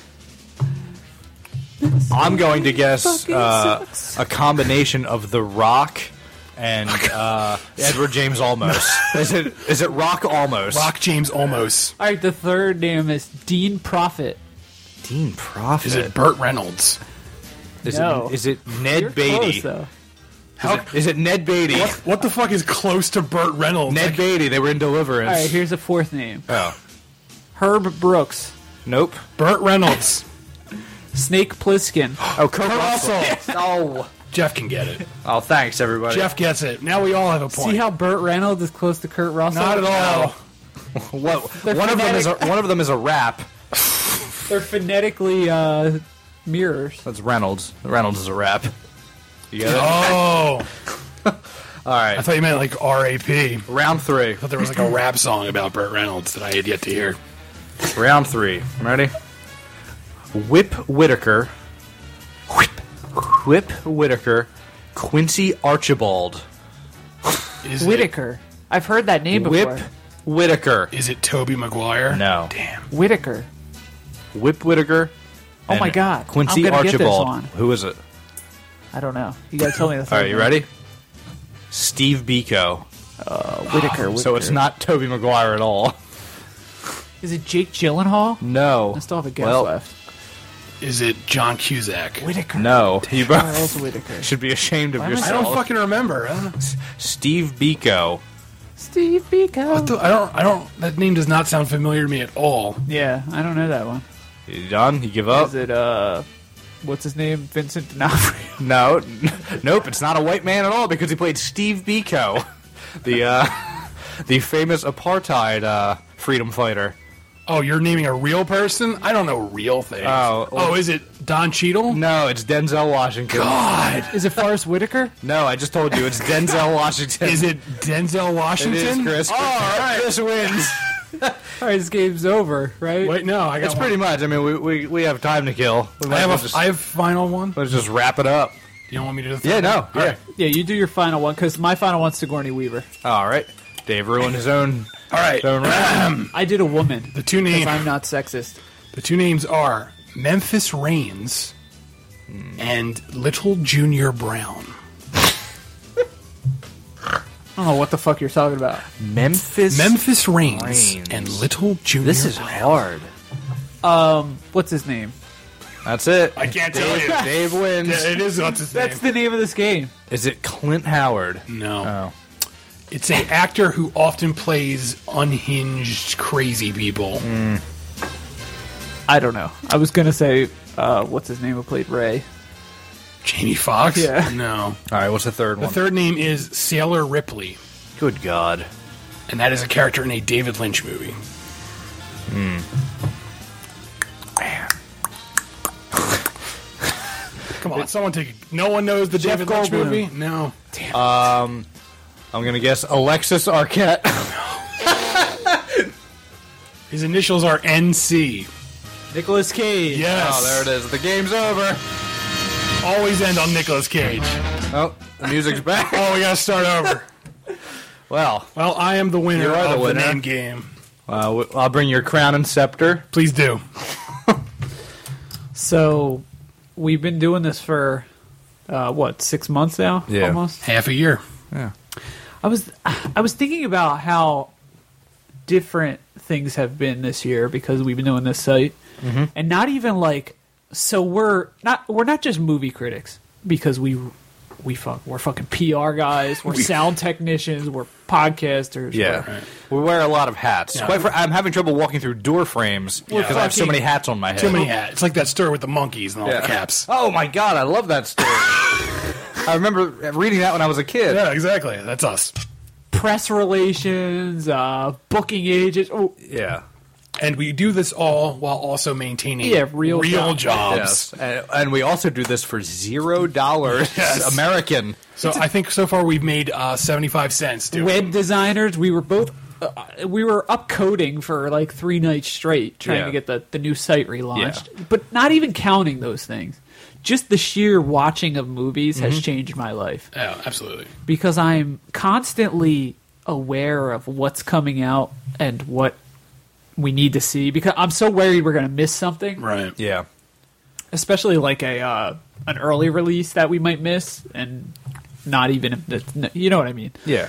I'm going to guess uh, a combination of The Rock and uh, Edward James Olmos. Is it? Is it Rock Olmos? Rock James Olmos. All right, the third name is Dean Prophet. Dean Prophet. Is it Burt Reynolds? Is No. it? Is it Ned You're Beatty? close, though. Is it, is it Ned Beatty? What, what the fuck is close to Burt Reynolds? Ned Like, Beatty. They were in Deliverance. All right, here's a fourth name. oh, Herb Brooks. nope. Burt Reynolds. Snake Plissken. Oh, Kurt, Kurt Russell. Russell. Oh, Jeff can get it. oh, thanks everybody. Jeff gets it. Now we all have a point. See how Burt Reynolds is close to Kurt Russell? Not at all. What, They're one of them is a, phonetic. one of them is a rap. They're phonetically uh, mirrors. That's Reynolds. Reynolds is a rap. You get it? Oh. All right. I thought you meant like R A P. I Round three. thought there was like a rap song about Burt Reynolds that I had yet to hear. Round three. Ready? Whip Whitaker. Whip. Whip Whitaker. Quincy Archibald. Is it, Whitaker. I've heard that name Whip before. Whitaker. Is it Tobey Maguire? No. Damn. Whitaker. Whip Whitaker. Oh and my God. Quincy I'm gonna get this Archibald. one. Who is it? I don't know. You gotta tell me the third All right, you name. ready? Steve Biko. Uh, Whitaker, Whitaker. So it's not Tobey Maguire at all. Is it Jake Gyllenhaal? No. I still have a guess well, left. Is it John Cusack? Whitaker. No. You both Charles Whitaker. should be ashamed of Why am I I yourself. don't fucking remember. I don't, know. Steve Biko. Steve Biko. What the- I don't. I don't. That name does not sound familiar to me at all. Yeah, I don't know that one. You done? You give up? Is it, uh, what's his name? Vincent D'Onofrio? No. Nope, it's not a white man at all because he played Steve Biko, the uh, the famous apartheid uh, freedom fighter. Oh, you're naming a real person? I don't know real things. Oh, oh, is it Don Cheadle? No, it's Denzel Washington. God. Is it Forrest Whitaker? No, I just told you it's Denzel Washington. Is it Denzel It Washington? is, Chris. Oh, all right. Chris wins. All right, this game's over, right? Wait, no, I got It's one. pretty much. I mean, we we, we have time to kill. We might I as well have a. just, I have final one. let's just wrap it up. You don't want me to do the Yeah, third no, one? All yeah. right. Yeah, you do your final one, because my final one's Sigourney Weaver. All right. Dave ruined his own. All right. own round. I did a woman. The two Because names. I'm not sexist. The two names are Memphis Reigns and Little Junior Brown. I don't know what the fuck you're talking about. Memphis. Memphis Reigns, Reigns. and Little Junior. This is Brown. hard. Um, what's his name? That's it. I can't tell Dave, you. Dave wins. Yeah, it is. What's his That's name? the name of this game. Is it Clint Howard? No. Oh. It's an actor who often plays unhinged, crazy people. I don't know. I was gonna say, uh, what's his name who played Ray? Jamie Foxx? Yeah. No. All right. What's the third The one? third name is Sailor Ripley, Good God. and that is a character in a David Lynch movie. Come on, someone take it. No one knows the Jeff David Lynch Goldblum. movie? No. I'm gonna guess Alexis Arquette. His initials are N C. Nicolas Cage. Yes. Oh, there it is. The game's over. Always end on Nicolas Cage. Oh, the music's back. Oh, we gotta start over. Well, Well, I am the winner You are the of winner. the name game. uh, w- I'll bring your crown and scepter. Please do. So, we've been doing this for, uh, what, six months now? Yeah. Almost? Half a year. I was I was thinking about how different things have been this year because we've been doing this site, and not even like so we're not we're not just movie critics because we we fuck we're fucking P R guys, we're sound technicians, we're podcasters. Yeah. we're- We wear a lot of hats. Yeah. Quite fr- I'm having trouble walking through door frames because I have so fucking- many hats on my head. Too many hats. It's like that story with the monkeys and all the caps. Oh my God, I love that story. I remember reading that when I was a kid. Yeah, exactly. That's us. press relations, uh, booking agents. Oh, Yeah. And we do this all while also maintaining Yeah, real real jobs. jobs. Yes. And, and we also do this for zero dollars Yes. American. So I think so far we've made uh, seventy-five cents. Dude. web designers. We were both uh, we were up coding for like three nights straight trying Yeah. to get the, the new site relaunched. But not even counting those things. Just the sheer watching of movies has changed my life Yeah, absolutely. because I'm constantly aware of what's coming out and what we need to see because I'm so worried we're going to miss something, Right. Yeah. especially like a uh, an early release that we might miss and not even you know what I mean. Yeah.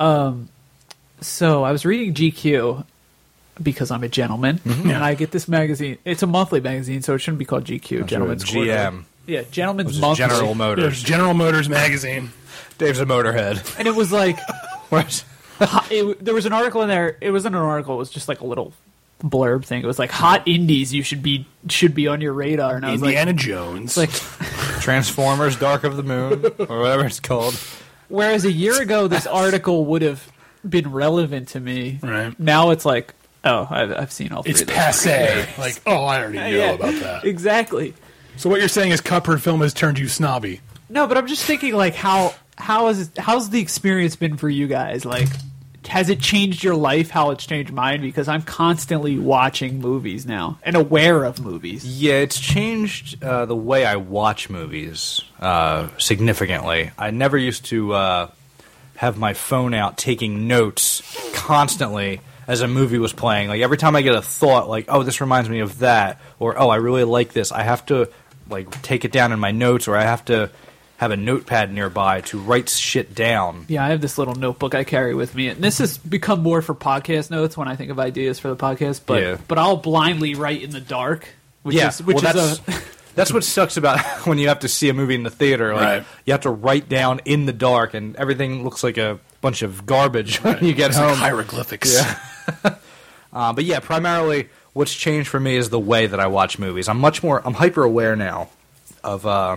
So I was reading G Q because I'm a gentleman, and I get this magazine. It's a monthly magazine, so it shouldn't be called G Q. Gentleman's G Quarterly. M. Yeah, Gentleman's Which is Monthly. General There's Motors. General Motors magazine. Dave's a motorhead. And it was like, Where's- hot- it, there was an article in there. It wasn't an article. It was just like a little blurb thing. It was like hot indies you should be should be on your radar. And I was Indiana Jones. like, Transformers Dark of the Moon, or whatever it's called. whereas a year ago this article would have been relevant to me. Right. Now it's like, oh, I've, I've seen all three. it's of those. passe. Like, oh, I already know Yeah, about that. Exactly. So what you're saying is Cutthroat Film has turned you snobby. No, but I'm just thinking like how how is how's the experience been for you guys? Like, has it changed your life? How it's changed mine? Because I'm constantly watching movies now and aware of movies. Yeah, it's changed uh, the way I watch movies uh, significantly. I never used to uh, have my phone out taking notes constantly as a movie was playing. Like every time I get a thought, like, oh, this reminds me of that, or oh, I really like this, I have to like take it down in my notes, or I have to have a notepad nearby to write shit down. Yeah, I have this little notebook I carry with me, and this has become more for podcast notes when I think of ideas for the podcast. But Yeah. but I'll blindly write in the dark, which yeah, is which well, is that's, a that's what sucks about when you have to see a movie in the theater. Like Right. you have to write down in the dark, and everything looks like a bunch of garbage when you get It's home. like hieroglyphics. Yeah. uh, but yeah, primarily what's changed for me is the way that I watch movies. I'm much more, I'm hyper aware now of uh,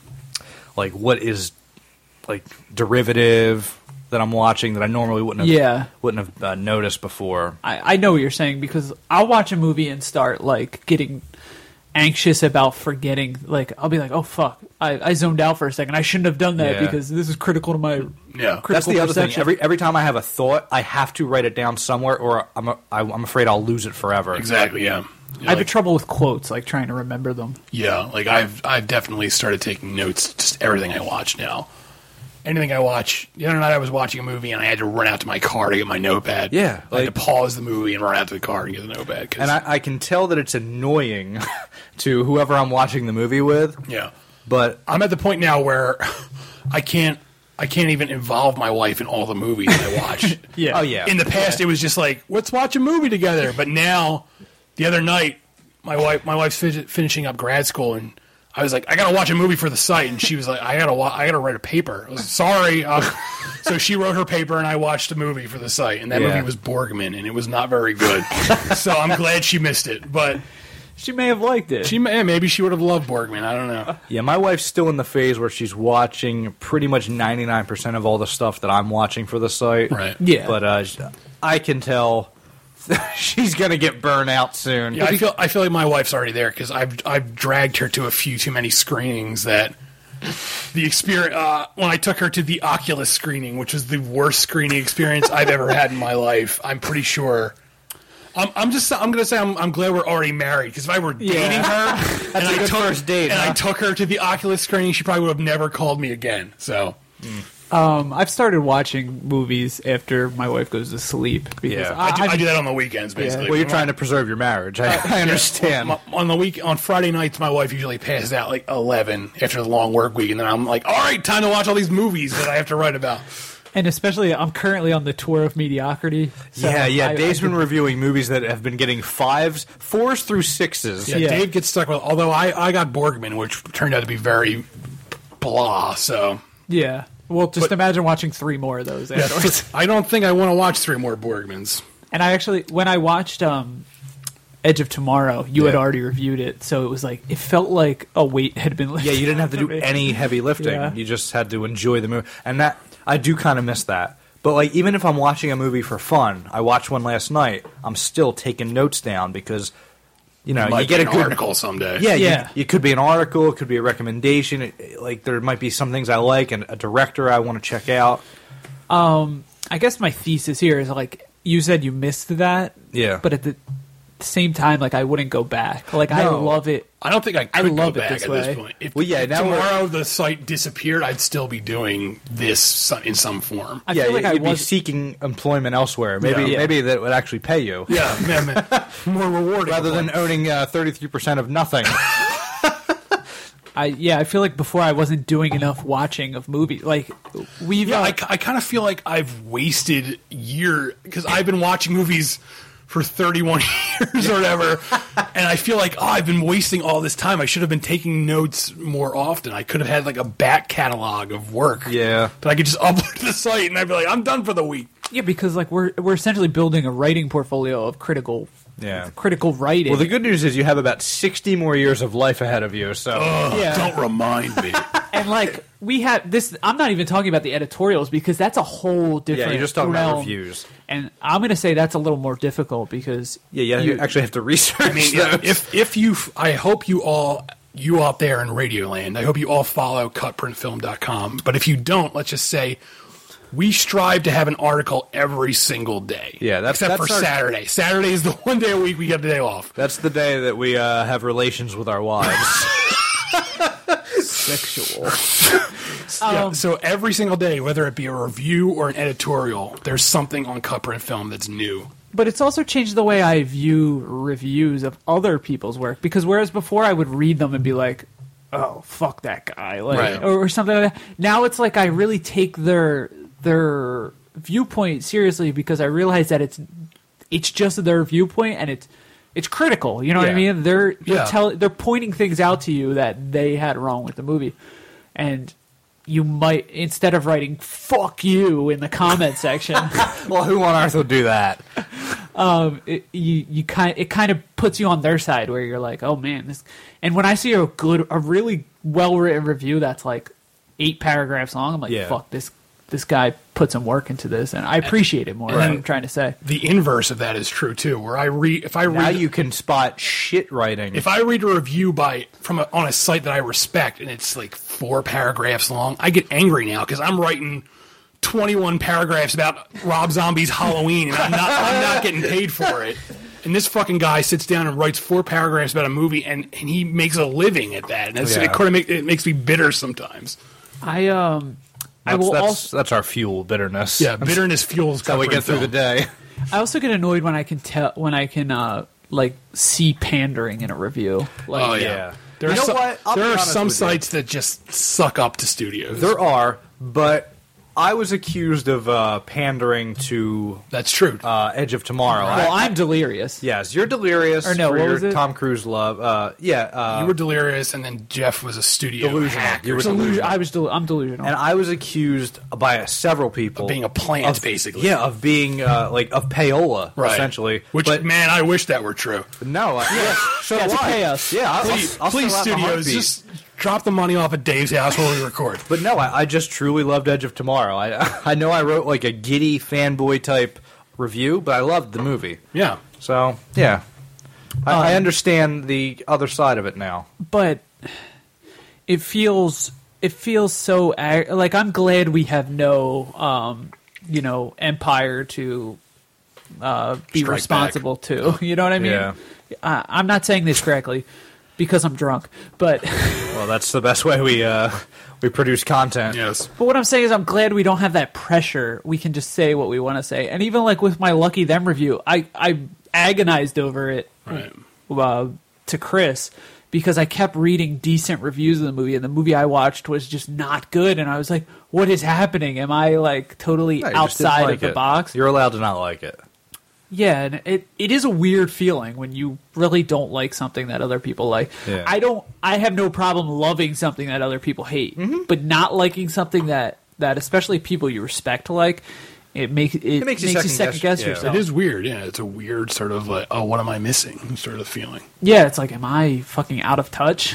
like what is like derivative that I'm watching that I normally wouldn't have, Yeah. wouldn't have uh, noticed before. I, I know what you're saying, because I'll watch a movie and start like getting anxious about forgetting. Like I'll be like, oh fuck, I, I zoned out for a second. I shouldn't have done that Yeah. because this is critical to my Yeah. critical That's the other perception. thing. Every every time I have a thought, I have to write it down somewhere, or I'm a, I, I'm afraid I'll lose it forever. Exactly, yeah. I have like, trouble with quotes, like trying to remember them. Yeah, like I've I've definitely started taking notes, just everything I watch now. Anything I watch. The other night I was watching a movie and I had to run out to my car to get my notepad. Yeah, I had like- to pause the movie and run out to the car and get the notepad. 'cause- And I, I can tell that it's annoying to whoever I'm watching the movie with. yeah. But I'm at the point now where I can't I can't even involve my wife in all the movies I watch. Yeah. oh yeah, In the past, it was just like, let's watch a movie together. But now, the other night, my wife my wife's fi- finishing up grad school, and I was like, I gotta watch a movie for the site, and she was like, I gotta wa- I gotta write a paper. I was like, sorry. Uh, so she wrote her paper, and I watched a movie for the site, and that Yeah. movie was Borgman, and it was not very good. So I'm glad she missed it, but She may have liked it. she may, maybe she would have loved Borgman. I don't know. yeah. My wife's still in the phase where she's watching pretty much ninety-nine percent of all the stuff that I'm watching for the site. Right. Yeah. But uh, I can tell she's gonna get burnt out soon. Yeah, I feel I feel like my wife's already there because I've I've dragged her to a few too many screenings that the experience uh, when I took her to the Oculus screening, which was the worst screening experience I've ever had in my life. I'm pretty sure. I'm, I'm just I'm gonna say I'm, I'm glad we're already married because if I were dating Yeah. her and a I good took first date, and I huh? took her to the Oculus screening, she probably would have never called me again. So Um, I've started watching movies after my wife goes to sleep. Because Yeah. I do, I, I do that on the weekends basically. Well, you're trying to preserve your marriage. I, I understand. My- on the week on Friday nights, my wife usually passes out like eleven after the long work week, and then I'm like, "All right, time to watch all these movies that I have to write about." and especially I'm currently on the tour of mediocrity. So yeah, yeah. I- Dave's I been reviewing movies that have been getting fives, fours through sixes. Yeah, Yeah. Dave gets stuck with. Although I, I got Borgman, which turned out to be very blah. So yeah. Well, just But- imagine watching three more of those afterwards. I don't think I want to watch three more Borgmans. And I actually, when I watched um, Edge of Tomorrow, you had Yeah. already reviewed it, so it was like it felt like a weight had been lifted. Yeah, you didn't have to for do me. any heavy lifting. Yeah. You just had to enjoy the movie, and that I do kind of miss that. But like, even if I'm watching a movie for fun, I watched one last night. I'm still taking notes down because you know Might you get be a an good article someday. Yeah, Yeah. You, it could be an article, it could be a recommendation. It, like there might be some things I like and a director I want to check out. I guess my thesis here is like you said you missed that. Yeah. But at the same time, like I wouldn't go back. Like I No. love it. I don't think I I could love go it back this at way. this point. If, Well, yeah, if now we're- tomorrow the site disappeared, I'd still be doing this so- in some form. I yeah, feel like you'd I be was. seeking employment elsewhere. Maybe Yeah. maybe that would actually pay you. Yeah, man, man. More rewarding. Rather than owning uh, thirty-three percent of nothing. I yeah, I feel like before I wasn't doing enough watching of movies. Like we've. Yeah, uh, I, I kind of feel like I've wasted year because I've been watching movies for thirty-one years or whatever, and I feel like oh, I've been wasting all this time. I should have been taking notes more often. I could have had like a back catalog of work. Yeah. that I could just upload to the site, and I'd be like, I'm done for the week. yeah, because like we're we're essentially building a writing portfolio of critical. Yeah. Critical writing. Well, the good news is you have about sixty more years of life ahead of you. So yeah. Don't remind me. And like we have this, I'm not even talking about the editorials because that's a whole different. yeah, you're just talking about realm. reviews. And I'm going to say that's a little more difficult because Yeah, yeah. You actually have to research. I mean, yeah, those. if if you, I hope you all, you out there in Radioland, I hope you all follow cut print film dot com. But if you don't, let's just say we strive to have an article every single day. Yeah, that's- except that's for our- Saturday. Saturday is the one day a week we get the day off. That's the day that we uh, have relations with our wives. sexual. Yeah, Um, so every single day, whether it be a review or an editorial, there's something on Cut Print Film that's new. But it's also changed the way I view reviews of other people's work, because whereas before I would read them and be like, "Oh, fuck that guy," like, Right. or, or something like that. Now it's like I really take their their viewpoint seriously because I realize that it's it's just their viewpoint and it's it's critical. You know what I Yeah. mean? They're they're Yeah. tell, they're pointing things out to you that they had wrong with the movie, and you might, instead of writing "fuck you" in the comment section. Well, who on earth would do that? Um, it, you you kind it kind of puts you on their side where you're like, oh man, this. And when I see a good, a really well written review that's like eight paragraphs long, I'm like, Yeah. fuck, this this guy put some work into this, and I appreciate it more. That's what I'm trying to say. The inverse of that is true too. Where I read, if I Now read, you can spot shit writing. if I read a review by from a, on a site that I respect and it's like four paragraphs long, I get angry now because I'm writing twenty-one paragraphs about Rob Zombie's Halloween and I'm not I'm not getting paid for it. And this fucking guy sits down and writes four paragraphs about a movie and, and he makes a living at that. And it's, Yeah. it kind of make, it makes me bitter sometimes. I um I that's, will that's, also that's our fuel, bitterness. Yeah, bitterness fuels That's how we Cut get Print through the Film. day. I also get annoyed when I can tell when I can uh like see pandering in a review. Like, Oh yeah. Yeah. There You are know some, what? I'll there be are honest some with you. sites that just suck up to studios. There are, but I was accused of uh, pandering to That's true. uh, Edge of Tomorrow. Well, I- I'm delirious. yes, you're delirious Or no, for what your was it? Tom Cruise love. Uh, yeah, uh, you were delirious, and then Jeff was a studio Delusional. hacker. You were Delusion- I was del- I'm delusional. and I was accused by several people Of being a plant, of- basically. Yeah, of being uh, like of payola, Right. essentially. Which, but man, I wish that were true. no, I, yeah, so Yeah, do to I. pay us. Yeah, I'll, Please, I'll, I'll please sell out in a studios, heartbeat. just drop the money off at Dave's house while we record. But no, I, I just truly loved Edge of Tomorrow. I I know I wrote like a giddy fanboy type review, but I loved the movie. Yeah. So yeah, I, I Um, understand the other side of it now. but it feels it feels so ag- like I'm glad we have no um you know empire to uh be Strike responsible to. You know what I mean? Yeah. I, I'm not saying this correctly because I'm drunk, but Well, that's the best way we uh, we produce content. Yes. but what I'm saying is I'm glad we don't have that pressure. We can just say what we want to say. And even like with my Lucky Them review, I I agonized over it Right. uh, to Chris because I kept reading decent reviews of the movie, and the movie I watched was just not good. And I was like, "What is happening? Am I like totally No, you just didn't outside like of the it. box?" You're allowed to not like it. Yeah, and it it is a weird feeling when you really don't like something that other people like. Yeah. I don't. I have no problem loving something that other people hate, Mm-hmm. but not liking something that that especially people you respect like. It makes it, makes makes you you second second guess- guess yeah. yourself. It is weird. Yeah, it's a weird sort of like, oh, what am I missing sort of feeling. Yeah, it's like, am I fucking out of touch?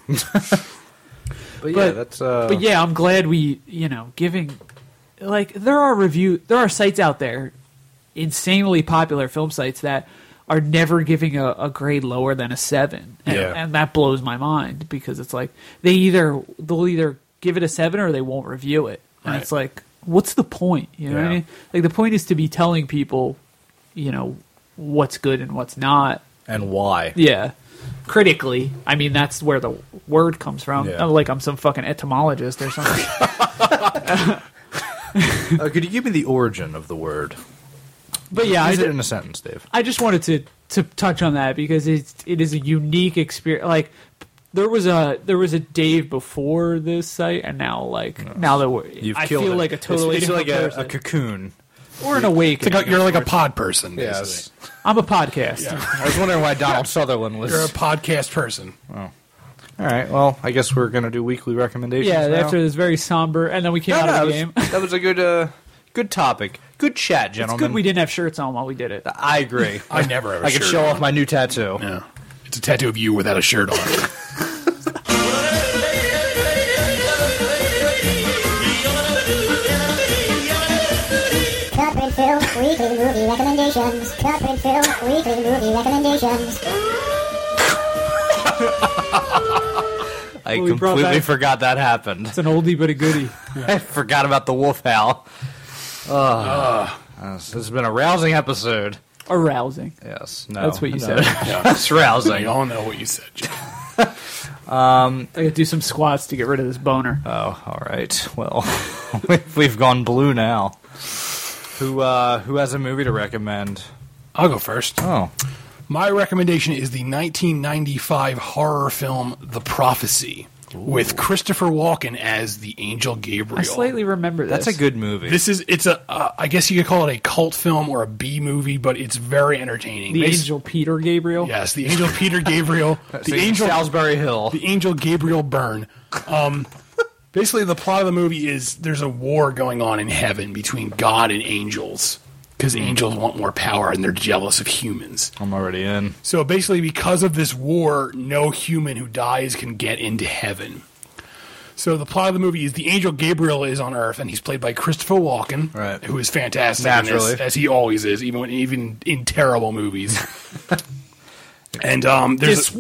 But yeah, But- that's. Uh, But yeah, I'm glad we, you know, giving like there are review there are sites out there, insanely popular film sites that are never giving a, a grade lower than a seven, and, Yeah. and that blows my mind because it's like they either they'll either give it a seven or they won't review it, and Right. it's like, what's the point? You know what I Yeah. mean? Like the point is to be telling people, you know, what's good and what's not. and why? Yeah. Critically, I mean that's where the word comes from. Yeah. Not like I'm some fucking etymologist or something. Uh, could you give me the origin of the word? But yeah, I, Use it ju- in a sentence, Dave. I just wanted to to touch on that because it's it is a unique experience. Like there was a there was a Dave before this site, and now like now that we're, You've I killed feel it. like a totally It's, it's like different a, a person. cocoon. or an awakening. It's like a, you're like a pod person, basically. Yes. I'm a podcaster. I was wondering why Donald Sutherland was. You're a podcast person. All right. Well, I guess we're gonna do weekly recommendations. Yeah, now. after this very somber, and then we came No, out no, of the that game. was, that was a good, uh, good topic. Good chat, It's gentlemen. good we didn't have shirts on while we did it. I agree. I never have a I could shirt show on. off my new tattoo. Yeah. It's a tattoo of you without a shirt on. Cut Print Film Weekly Movie Recommendations. Cut Print Film Weekly Movie Recommendations. I Well, we brought completely back- forgot that happened. It's an oldie but a goodie. I forgot about the wolf howl. Ugh. This has been a rousing episode. Arousing. Yes. No. That's what you no. said. It's rousing. We all know what you said, Jeff. Um, I gotta do some squats to get rid of this boner. Oh, all right. Well, we've gone blue now. Who uh, who has a movie to recommend? I'll go first. Oh. My recommendation is the nineteen ninety-five horror film The Prophecy, Ooh. with Christopher Walken as the angel Gabriel. I slightly remember this. That's a good movie. This is it's a uh, I guess you could call it a cult film or a B movie, but it's very entertaining. The Bas- angel Peter Gabriel. Yes, the angel Peter Gabriel. the angel Salisbury Hill. The angel Gabriel Byrne. Um, basically, the plot of the movie is there's a war going on in heaven between God and angels. Because angels want more power and they're jealous of humans. I'm already in. So basically, because of this war, no human who dies can get into heaven. So the plot of the movie is the angel Gabriel is on Earth, and he's played by Christopher Walken, right. who is fantastic Naturally. in this, as he always is, even when, even in terrible movies. and um, there's Just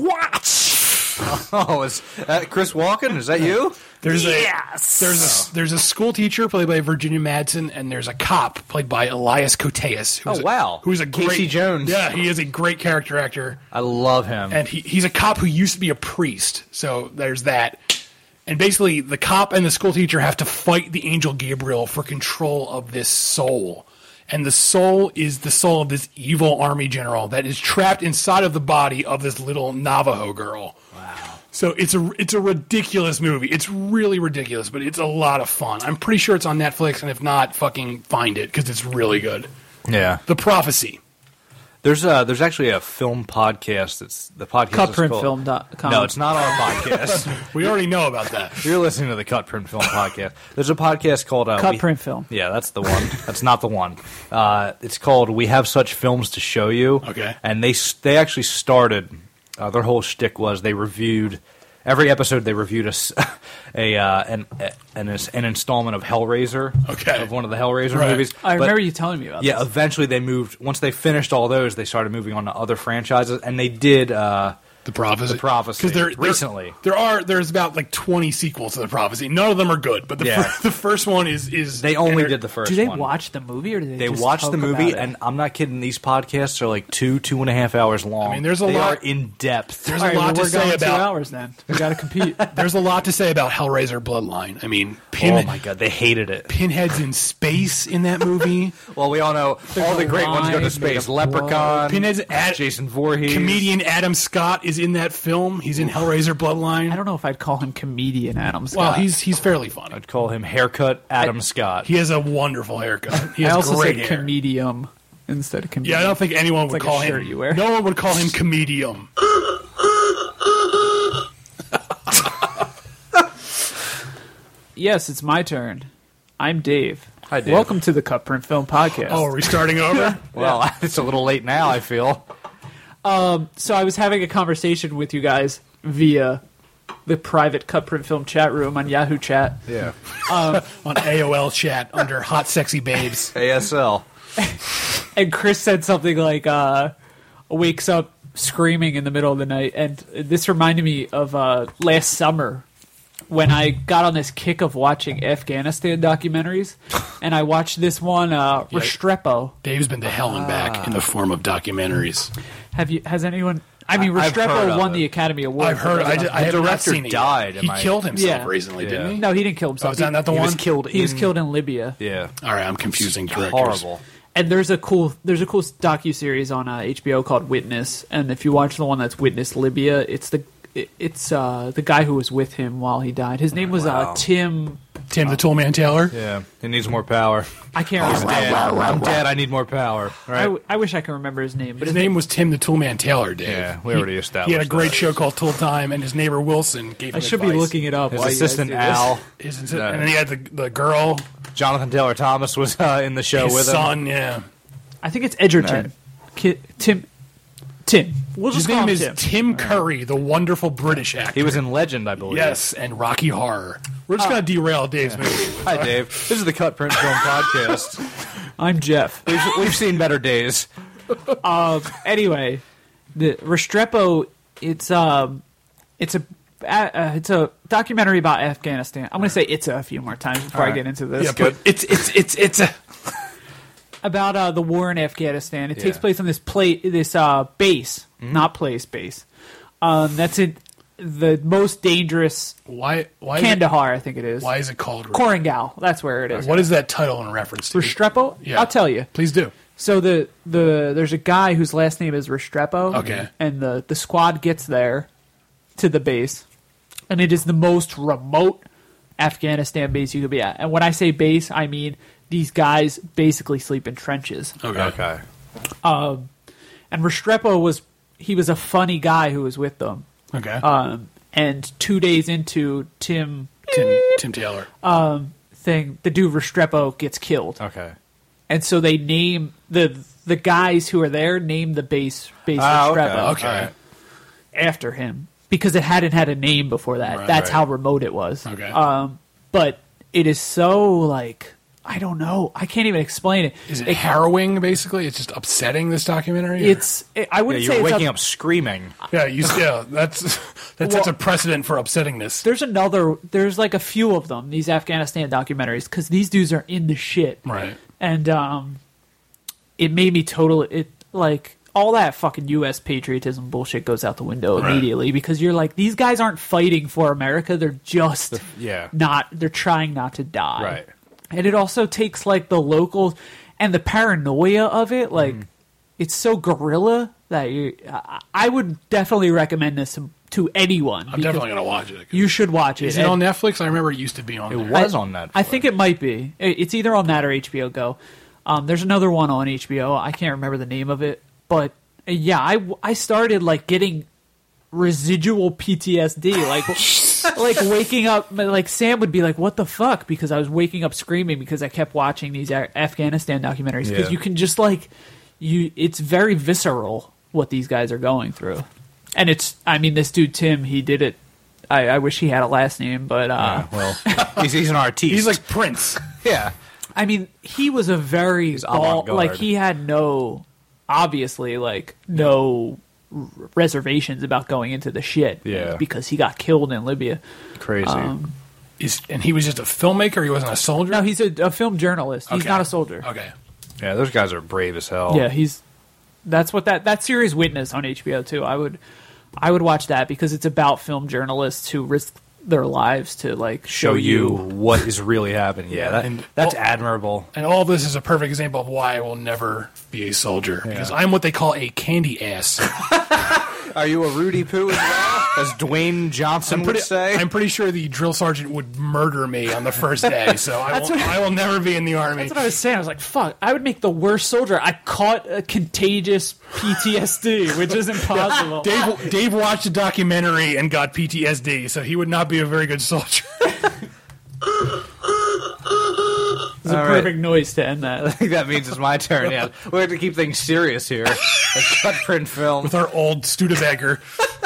watch. Oh, is that Chris Walken? Is that you? There's yes. a there's a there's a school teacher played by Virginia Madsen, and there's a cop played by Elias Koteas. Who's Oh wow, a, who's a great Casey Jones? Yeah, he is a great character actor. I love him, and he, he's a cop who used to be a priest. So there's that. And basically, the cop and the school teacher have to fight the angel Gabriel for control of this soul. And the soul is the soul of this evil army general that is trapped inside of the body of this little Navajo girl. Wow. So it's a it's a ridiculous movie. It's really ridiculous, but it's a lot of fun. I'm pretty sure it's on Netflix, and if not, fucking find it because it's really good. Yeah. The Prophecy. There's a, there's actually a film podcast. That's the podcast. cut is print called- film dot com. No, it's not our podcast. We already know about that. You're listening to the Cut Print Film podcast. There's a podcast called uh, Cut We- Print Film. Yeah, that's the one. That's not the one. Uh, it's called We Have Such Films to Show You. Okay. And they they actually started. Uh, their whole shtick was they reviewed. Every episode, they reviewed a, s- a uh, an, an an installment of Hellraiser, Okay. of one of the Hellraiser Right. movies. I But- remember you telling me about Yeah, this. eventually they moved. Once they finished all those, they started moving on to other franchises, and they did uh, The Prophecy. The Prophecy, 'Cause there- there- recently. There are there's about like twenty sequels to The Prophecy. None of them are good, but the, Yeah. fir- the first one is is They only enter- did the first Do they one. watch the movie or do they? They just watched talk the movie, about it? and I'm not kidding. These podcasts are like two, two and a half hours long. I mean, there's a they lot- are in depth. There's All a right, lot well, to we're say going about two hours. Then we got to compete. There's a lot to say about Hellraiser Bloodline. I mean, Pin, Oh my god, they hated it. Pinhead's in space in that movie. Well, we all know all the great ones go line to space. made of Leprechaun, Pinhead's at Jason Voorhees, comedian Adam Scott is in that film. He's in Hellraiser Bloodline. I don't know if I'd call him comedian Adam Scott. Well, he's he's fairly funny. I'd call him Haircut Adam Scott. He has a wonderful haircut. He I has also great said hair. comedium instead of comedian. Yeah, I don't think anyone would like a call shirt him. you wear. No one would call him comedium. Yes, it's my turn. I'm Dave. Hi, Dave. Welcome to the Cut Print Film Podcast. Oh, are we starting over? Well, it's a little late now, I feel. So I was having a conversation with you guys via the private Cut Print Film chat room on Yahoo Chat. Yeah. On A O L chat under hot sexy babes. A S L. And Chris said something like, uh, wakes up screaming in the middle of the night. And this reminded me of uh, last summer when I got on this kick of watching Afghanistan documentaries. And I watched this one, uh, Restrepo. Dave's been to hell and back in the form of documentaries. Have you? Has anyone? I mean, I- I've heard Restrepo of won it. the Academy Award. I've heard. I, just, I have not director seen it. died, Yet. am He I- killed himself Yeah. recently, Yeah. didn't he? No, he didn't kill himself. Oh, is that not the He one? was killed He was in- killed in Libya. Yeah. All right, I'm confusing directors. Horrible. And there's a cool there's a cool docu series on uh, H B O called Witness. And if you watch the one that's Witness Libya, it's the it, it's uh, the guy who was with him while he died. His name was Wow. uh, Tim. Tim the Toolman Taylor. Yeah. He needs more power. I can't He's remember. dead. I'm dead. I need more power. I, Right? w- I wish I could remember his name, but His his name was Tim the Toolman Taylor, Dave. Yeah, we already established He had a great that. show called Tool Time, and his neighbor Wilson gave him I should advice. be looking it up. His while you guys assistant do this. Al, His, and then he had the, the girl, Jonathan Taylor Thomas, was uh, in the show his with him. son, yeah. I think it's Edgerton. Right. Ki- Tim. Tim. We'll His just call name him is Tim. Tim Curry, the wonderful British actor. He was in Legend, I believe. Yes, and Rocky Horror. We're just going to derail Dave's movie. Hi, Dave. This is the Cut Print Film Podcast. I'm Jeff. We've, we've seen better days. Anyway, the Restrepo. It's um, it's a. Uh, it's a documentary about Afghanistan. I'm going to say it's a, a few more times before I right. get into this. Yeah, but it's it's it's it's a About uh, the war in Afghanistan. It takes Yeah. place on this plate, this uh, base, not place base. Um, that's in the most dangerous Why? Why? Is it, Kandahar, I think it is. why is it called? Korengal? That's where it is. What is that title in reference to? Restrepo? Yeah. I'll tell you. Please do. So the the there's a guy whose last name is Restrepo. Okay. And the the squad gets there to the base, and it is the most remote Afghanistan base you could be at. And when I say base, I mean these guys basically sleep in trenches. Okay. Okay. Um, and Restrepo was he was a funny guy who was with them. Okay. Um, and two days into Tim Tim, Tim Taylor. um thing, the dude Restrepo gets killed. Okay. And so they name the the guys who are there name the base base Ah, okay. Restrepo Okay. All right. after him because it hadn't had a name before that. Right, That's right. how remote it was. Okay. Um, but it is so like I don't know. I can't even explain it. Is it harrowing? Basically, it's just upsetting. This documentary. or- It's it, I Yeah, wouldn't you're say it's waking up- up screaming. Yeah. You. Yeah. That's that sets a precedent for upsettingness. There's another. There's like a few of them. These Afghanistan documentaries because these dudes are in the shit. Right. And um, it made me totally it like all that fucking U S patriotism bullshit goes out the window Right. immediately because you're like these guys aren't fighting for America. They're just yeah. not. They're trying not to die. Right. And it also takes like the locals and the paranoia of it. Like Mm. it's so guerrilla that you. I- I would definitely recommend this to, to anyone. I'm because definitely gonna watch it. You should watch it. Is it And- on Netflix? I remember it used to be on. It there. was on Netflix. I think it might be. It- It's either on that or H B O Go. Um, there's another one on H B O. I can't remember the name of it, but uh, yeah, I, I started like getting residual P T S D, like like waking up. Like Sam would be like, "What the fuck?" Because I was waking up screaming because I kept watching these A- Afghanistan documentaries because Yeah. you can just like you. It's very visceral what these guys are going through, and it's. I mean, this dude Tim, he did it. I, I wish he had a last name, but uh, Well, he's, he's an artiste. He's like Prince. yeah. I mean, he was a very He's ball, avant-garde. like he had no, obviously, like no r- reservations about going into the shit. Yeah. because he got killed in Libya. Crazy. Um, Is and he was just a filmmaker. He wasn't a soldier. No, he's a, a film journalist. He's Okay. not a soldier. Okay. yeah, those guys are brave as hell. Yeah, he's. That's what that that series Witness on H B O too. I would, I would watch that because it's about film journalists who risk their lives to like Show you what is really happening. Yeah, that, And- that's well- admirable. And all this is a perfect example of why I will never be a soldier because I'm what they call a candy ass. Are you a Rudy Poo as well? As Dwayne Johnson I'm pretty, would say? I'm pretty sure the drill sergeant would murder me on the first day, so I will, what- I will never be in the army. That's what I was saying. I was like, "Fuck!" I would make the worst soldier. I caught a contagious P T S D, which is impossible. Dave, Dave watched a documentary and got P T S D, so he would not be a very good soldier. It's a All right. perfect noise to end I that. think that means it's my turn. Yeah, we have to keep things serious here. A cut print film. With our old Studebaker.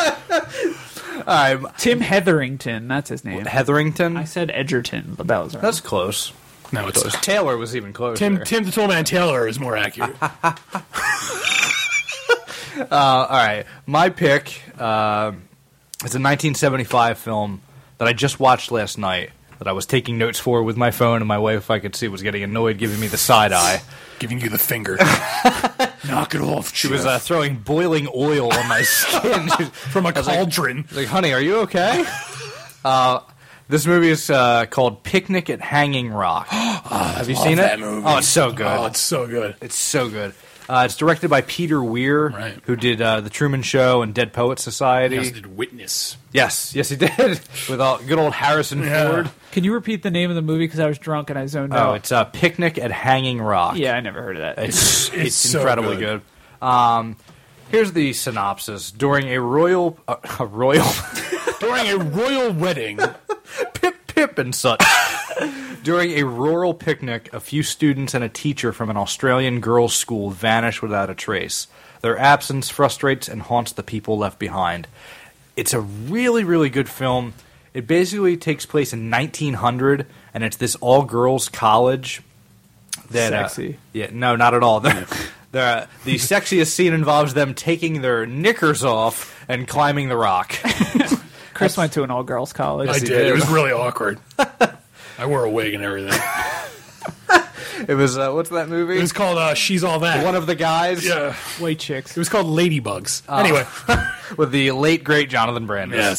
I'm Tim Hetherington, that's his name. Hetherington. I said Edgerton, but that was wrong. That's close. No, it's Taylor was even closer. Tim. Tim the Toolman Taylor is more accurate. Uh, all right, my pick uh, is a nineteen seventy-five film that I just watched last night. That I was taking notes for with my phone, and my wife, I could see, was getting annoyed, giving me the side eye. Giving you the finger. Knock it off. She was uh, throwing boiling oil on my skin. She was- from a I was like- cauldron. like, honey, are you okay? uh, this movie is uh, called Picnic at Hanging Rock. Have you Love seen that it? movie. Oh, it's so good. Oh, it's so good. It's so good. Uh, it's directed by Peter Weir, Right. who did uh, The Truman Show and Dead Poets Society. He also did Witness. Yes, yes, he did. With all, good old Harrison Yeah. Ford. Can you repeat the name of the movie because I was drunk and I zoned Oh, out? it's uh, Picnic at Hanging Rock. Yeah, I never heard of that. It's, it's, it's so incredibly good. good. Um, here's the synopsis. During a royal... Uh, a royal... During a royal wedding. Pip, pip, and such. During a rural picnic, a few students and a teacher from an Australian girls' school vanish without a trace. Their absence frustrates and haunts the people left behind. It's a really, really good film. It basically takes place in nineteen hundred, and it's this all-girls college. That, uh, Sexy. yeah, no, not at all. They're, they're, uh, the sexiest scene involves them taking their knickers off and climbing the rock. Chris went to an all-girls college. I he did. did. It was really awkward. I wore a wig and everything. It was, uh, what's that movie? It was called uh, She's All That. One of the guys. yeah. White chicks. It was called Ladybugs. Anyway. With the late, great Jonathan Brandis. Yes.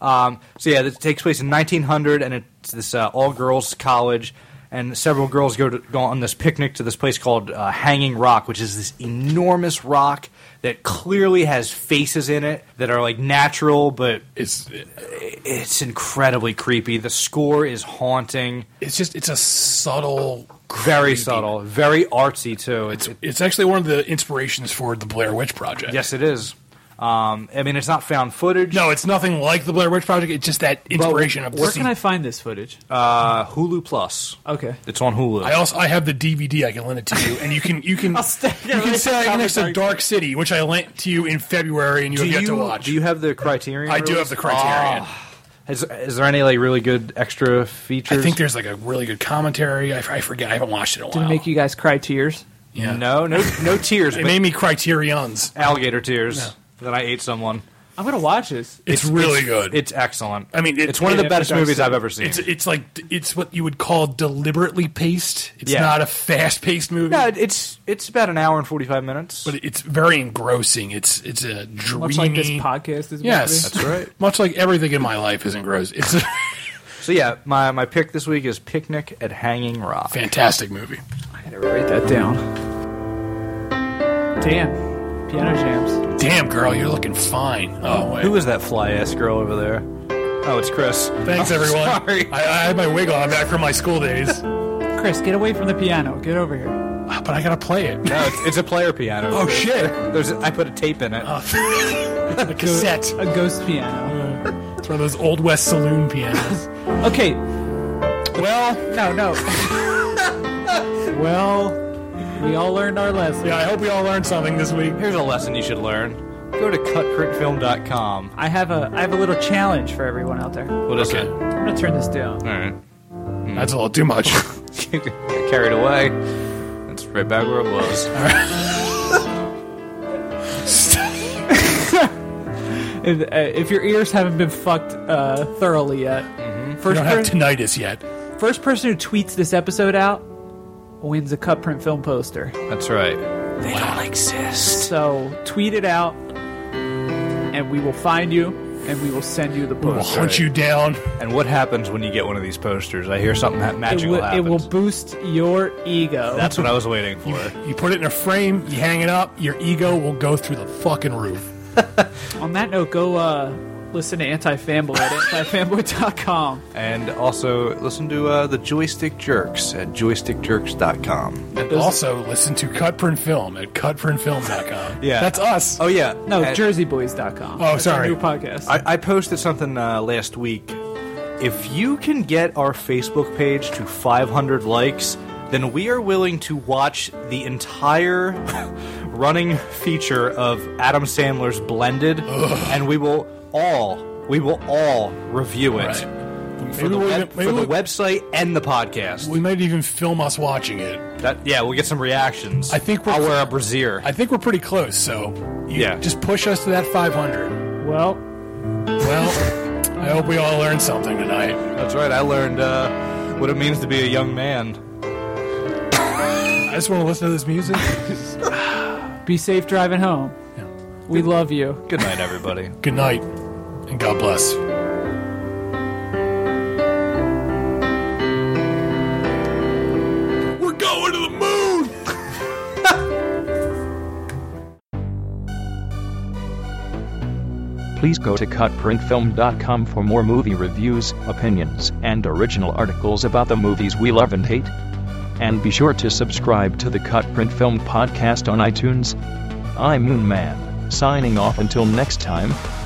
Um, so yeah, this takes place in nineteen hundred, and it's this uh, all-girls college, and several girls go to go on this picnic to this place called uh, Hanging Rock, which is this enormous rock that clearly has faces in it that are like natural, but It's it's incredibly creepy. The score is haunting, it's just it's a subtle, very creepy- subtle, very artsy too. It's, It's it's actually one of the inspirations for the Blair Witch Project. yes, it is. Um, I mean, it's not found footage. No, it's nothing like the Blair Witch Project. It's just that inspiration of Where see- can I find this footage? Uh, Hulu Plus. Okay. It's on Hulu. I also I have the D V D. I can lend it to you, and you can you can I'll stick it you can right say in the next to comment Dark City, which I lent to you in February, and you do have yet you to watch. do you have the Criterion? I do release? have the Criterion. Oh. Is, is there any like really good extra features? I think there's like a really good commentary. I, I forget. I haven't watched it in a Did while. it make you guys cry tears? Yeah. no, no, no tears. It but made me Criterions. alligator tears that I ate someone. I'm gonna watch this. It's, really good. It's excellent. I mean, it- it's one of the it- best Dark movies City. I've ever seen. It's it's like it's what you would call deliberately paced. It's Yeah. not a fast paced movie. no, it's it's about an hour and forty five minutes. but it's very engrossing. It's it's a dreamy. Much like this podcast is. Yes, That's right. Much like everything in my life is engrossing. It's a So yeah, my my pick this week is Picnic at Hanging Rock. fantastic movie. I gotta write that down. Damn. Piano jams. Damn, girl, you're looking fine. Oh wait. Who is that fly ass girl over there? Oh, it's Chris. Thanks, Oh, everyone. Sorry. I, I had my wig on back from my school days, Chris, get away from the piano. Get over here. but I gotta play it. No, it's, it's a player piano. Oh shit! There's I put a tape in it. A cassette. A ghost piano. It's one of those old west saloon pianos. Okay. Well, No, no. Well, we all learned our lesson. yeah, I hope we all learned something this week. Here's a lesson you should learn. Go to cut print film dot com. I have a I have a little challenge for everyone out there. What is Okay. it? I'm gonna turn this down. All right. That's a little too much. Get carried away. That's right back where it was. If, uh, if your ears haven't been fucked uh, thoroughly yet, We first, don't have per- tinnitus yet. first person who tweets this episode out wins a cut print film poster. That's right. They don't exist. So tweet it out, and we will find you, and we will send you the We'll poster. hunt you down. And what happens when you get one of these posters? I hear something ha- It magical will, it happens. will boost your ego. That's what I was waiting for. You put it in a frame, you hang it up, your ego will go through the fucking roof. On that note, go uh, listen to Anti-Fanboy at anti fanboy dot com. And also listen to uh, the Joystick Jerks at joystick jerks dot com. And also listen to Cut Print Film at cut print film dot com. Yeah. That's us. Oh yeah. No, And jersey boys dot com. Oh, That's our sorry. new podcast. I, I posted something uh, last week. If you can get our Facebook page to five hundred likes, then we are willing to watch the entire running feature of Adam Sandler's Blended, and we will all we will all review it Right. for, Maybe the, we'll web- even- for maybe the we- website and the podcast. We might even film us watching it. That, yeah, we'll get some reactions. I think we're- I'll wear a brassiere. I think we're pretty close, so you Yeah. just push us to that five hundred. well, Well, I hope we all learned something tonight. That's right. I learned uh, what it means to be a young man. I just want to listen to this music. be safe driving home. We love you. Good night, everybody. Good night, and God bless. We're going to the moon! Please go to cut print film dot com for more movie reviews, opinions, and original articles about the movies we love and hate. And be sure to subscribe to the Cut Print Film podcast on iTunes. I'm Moon Man, signing off until next time.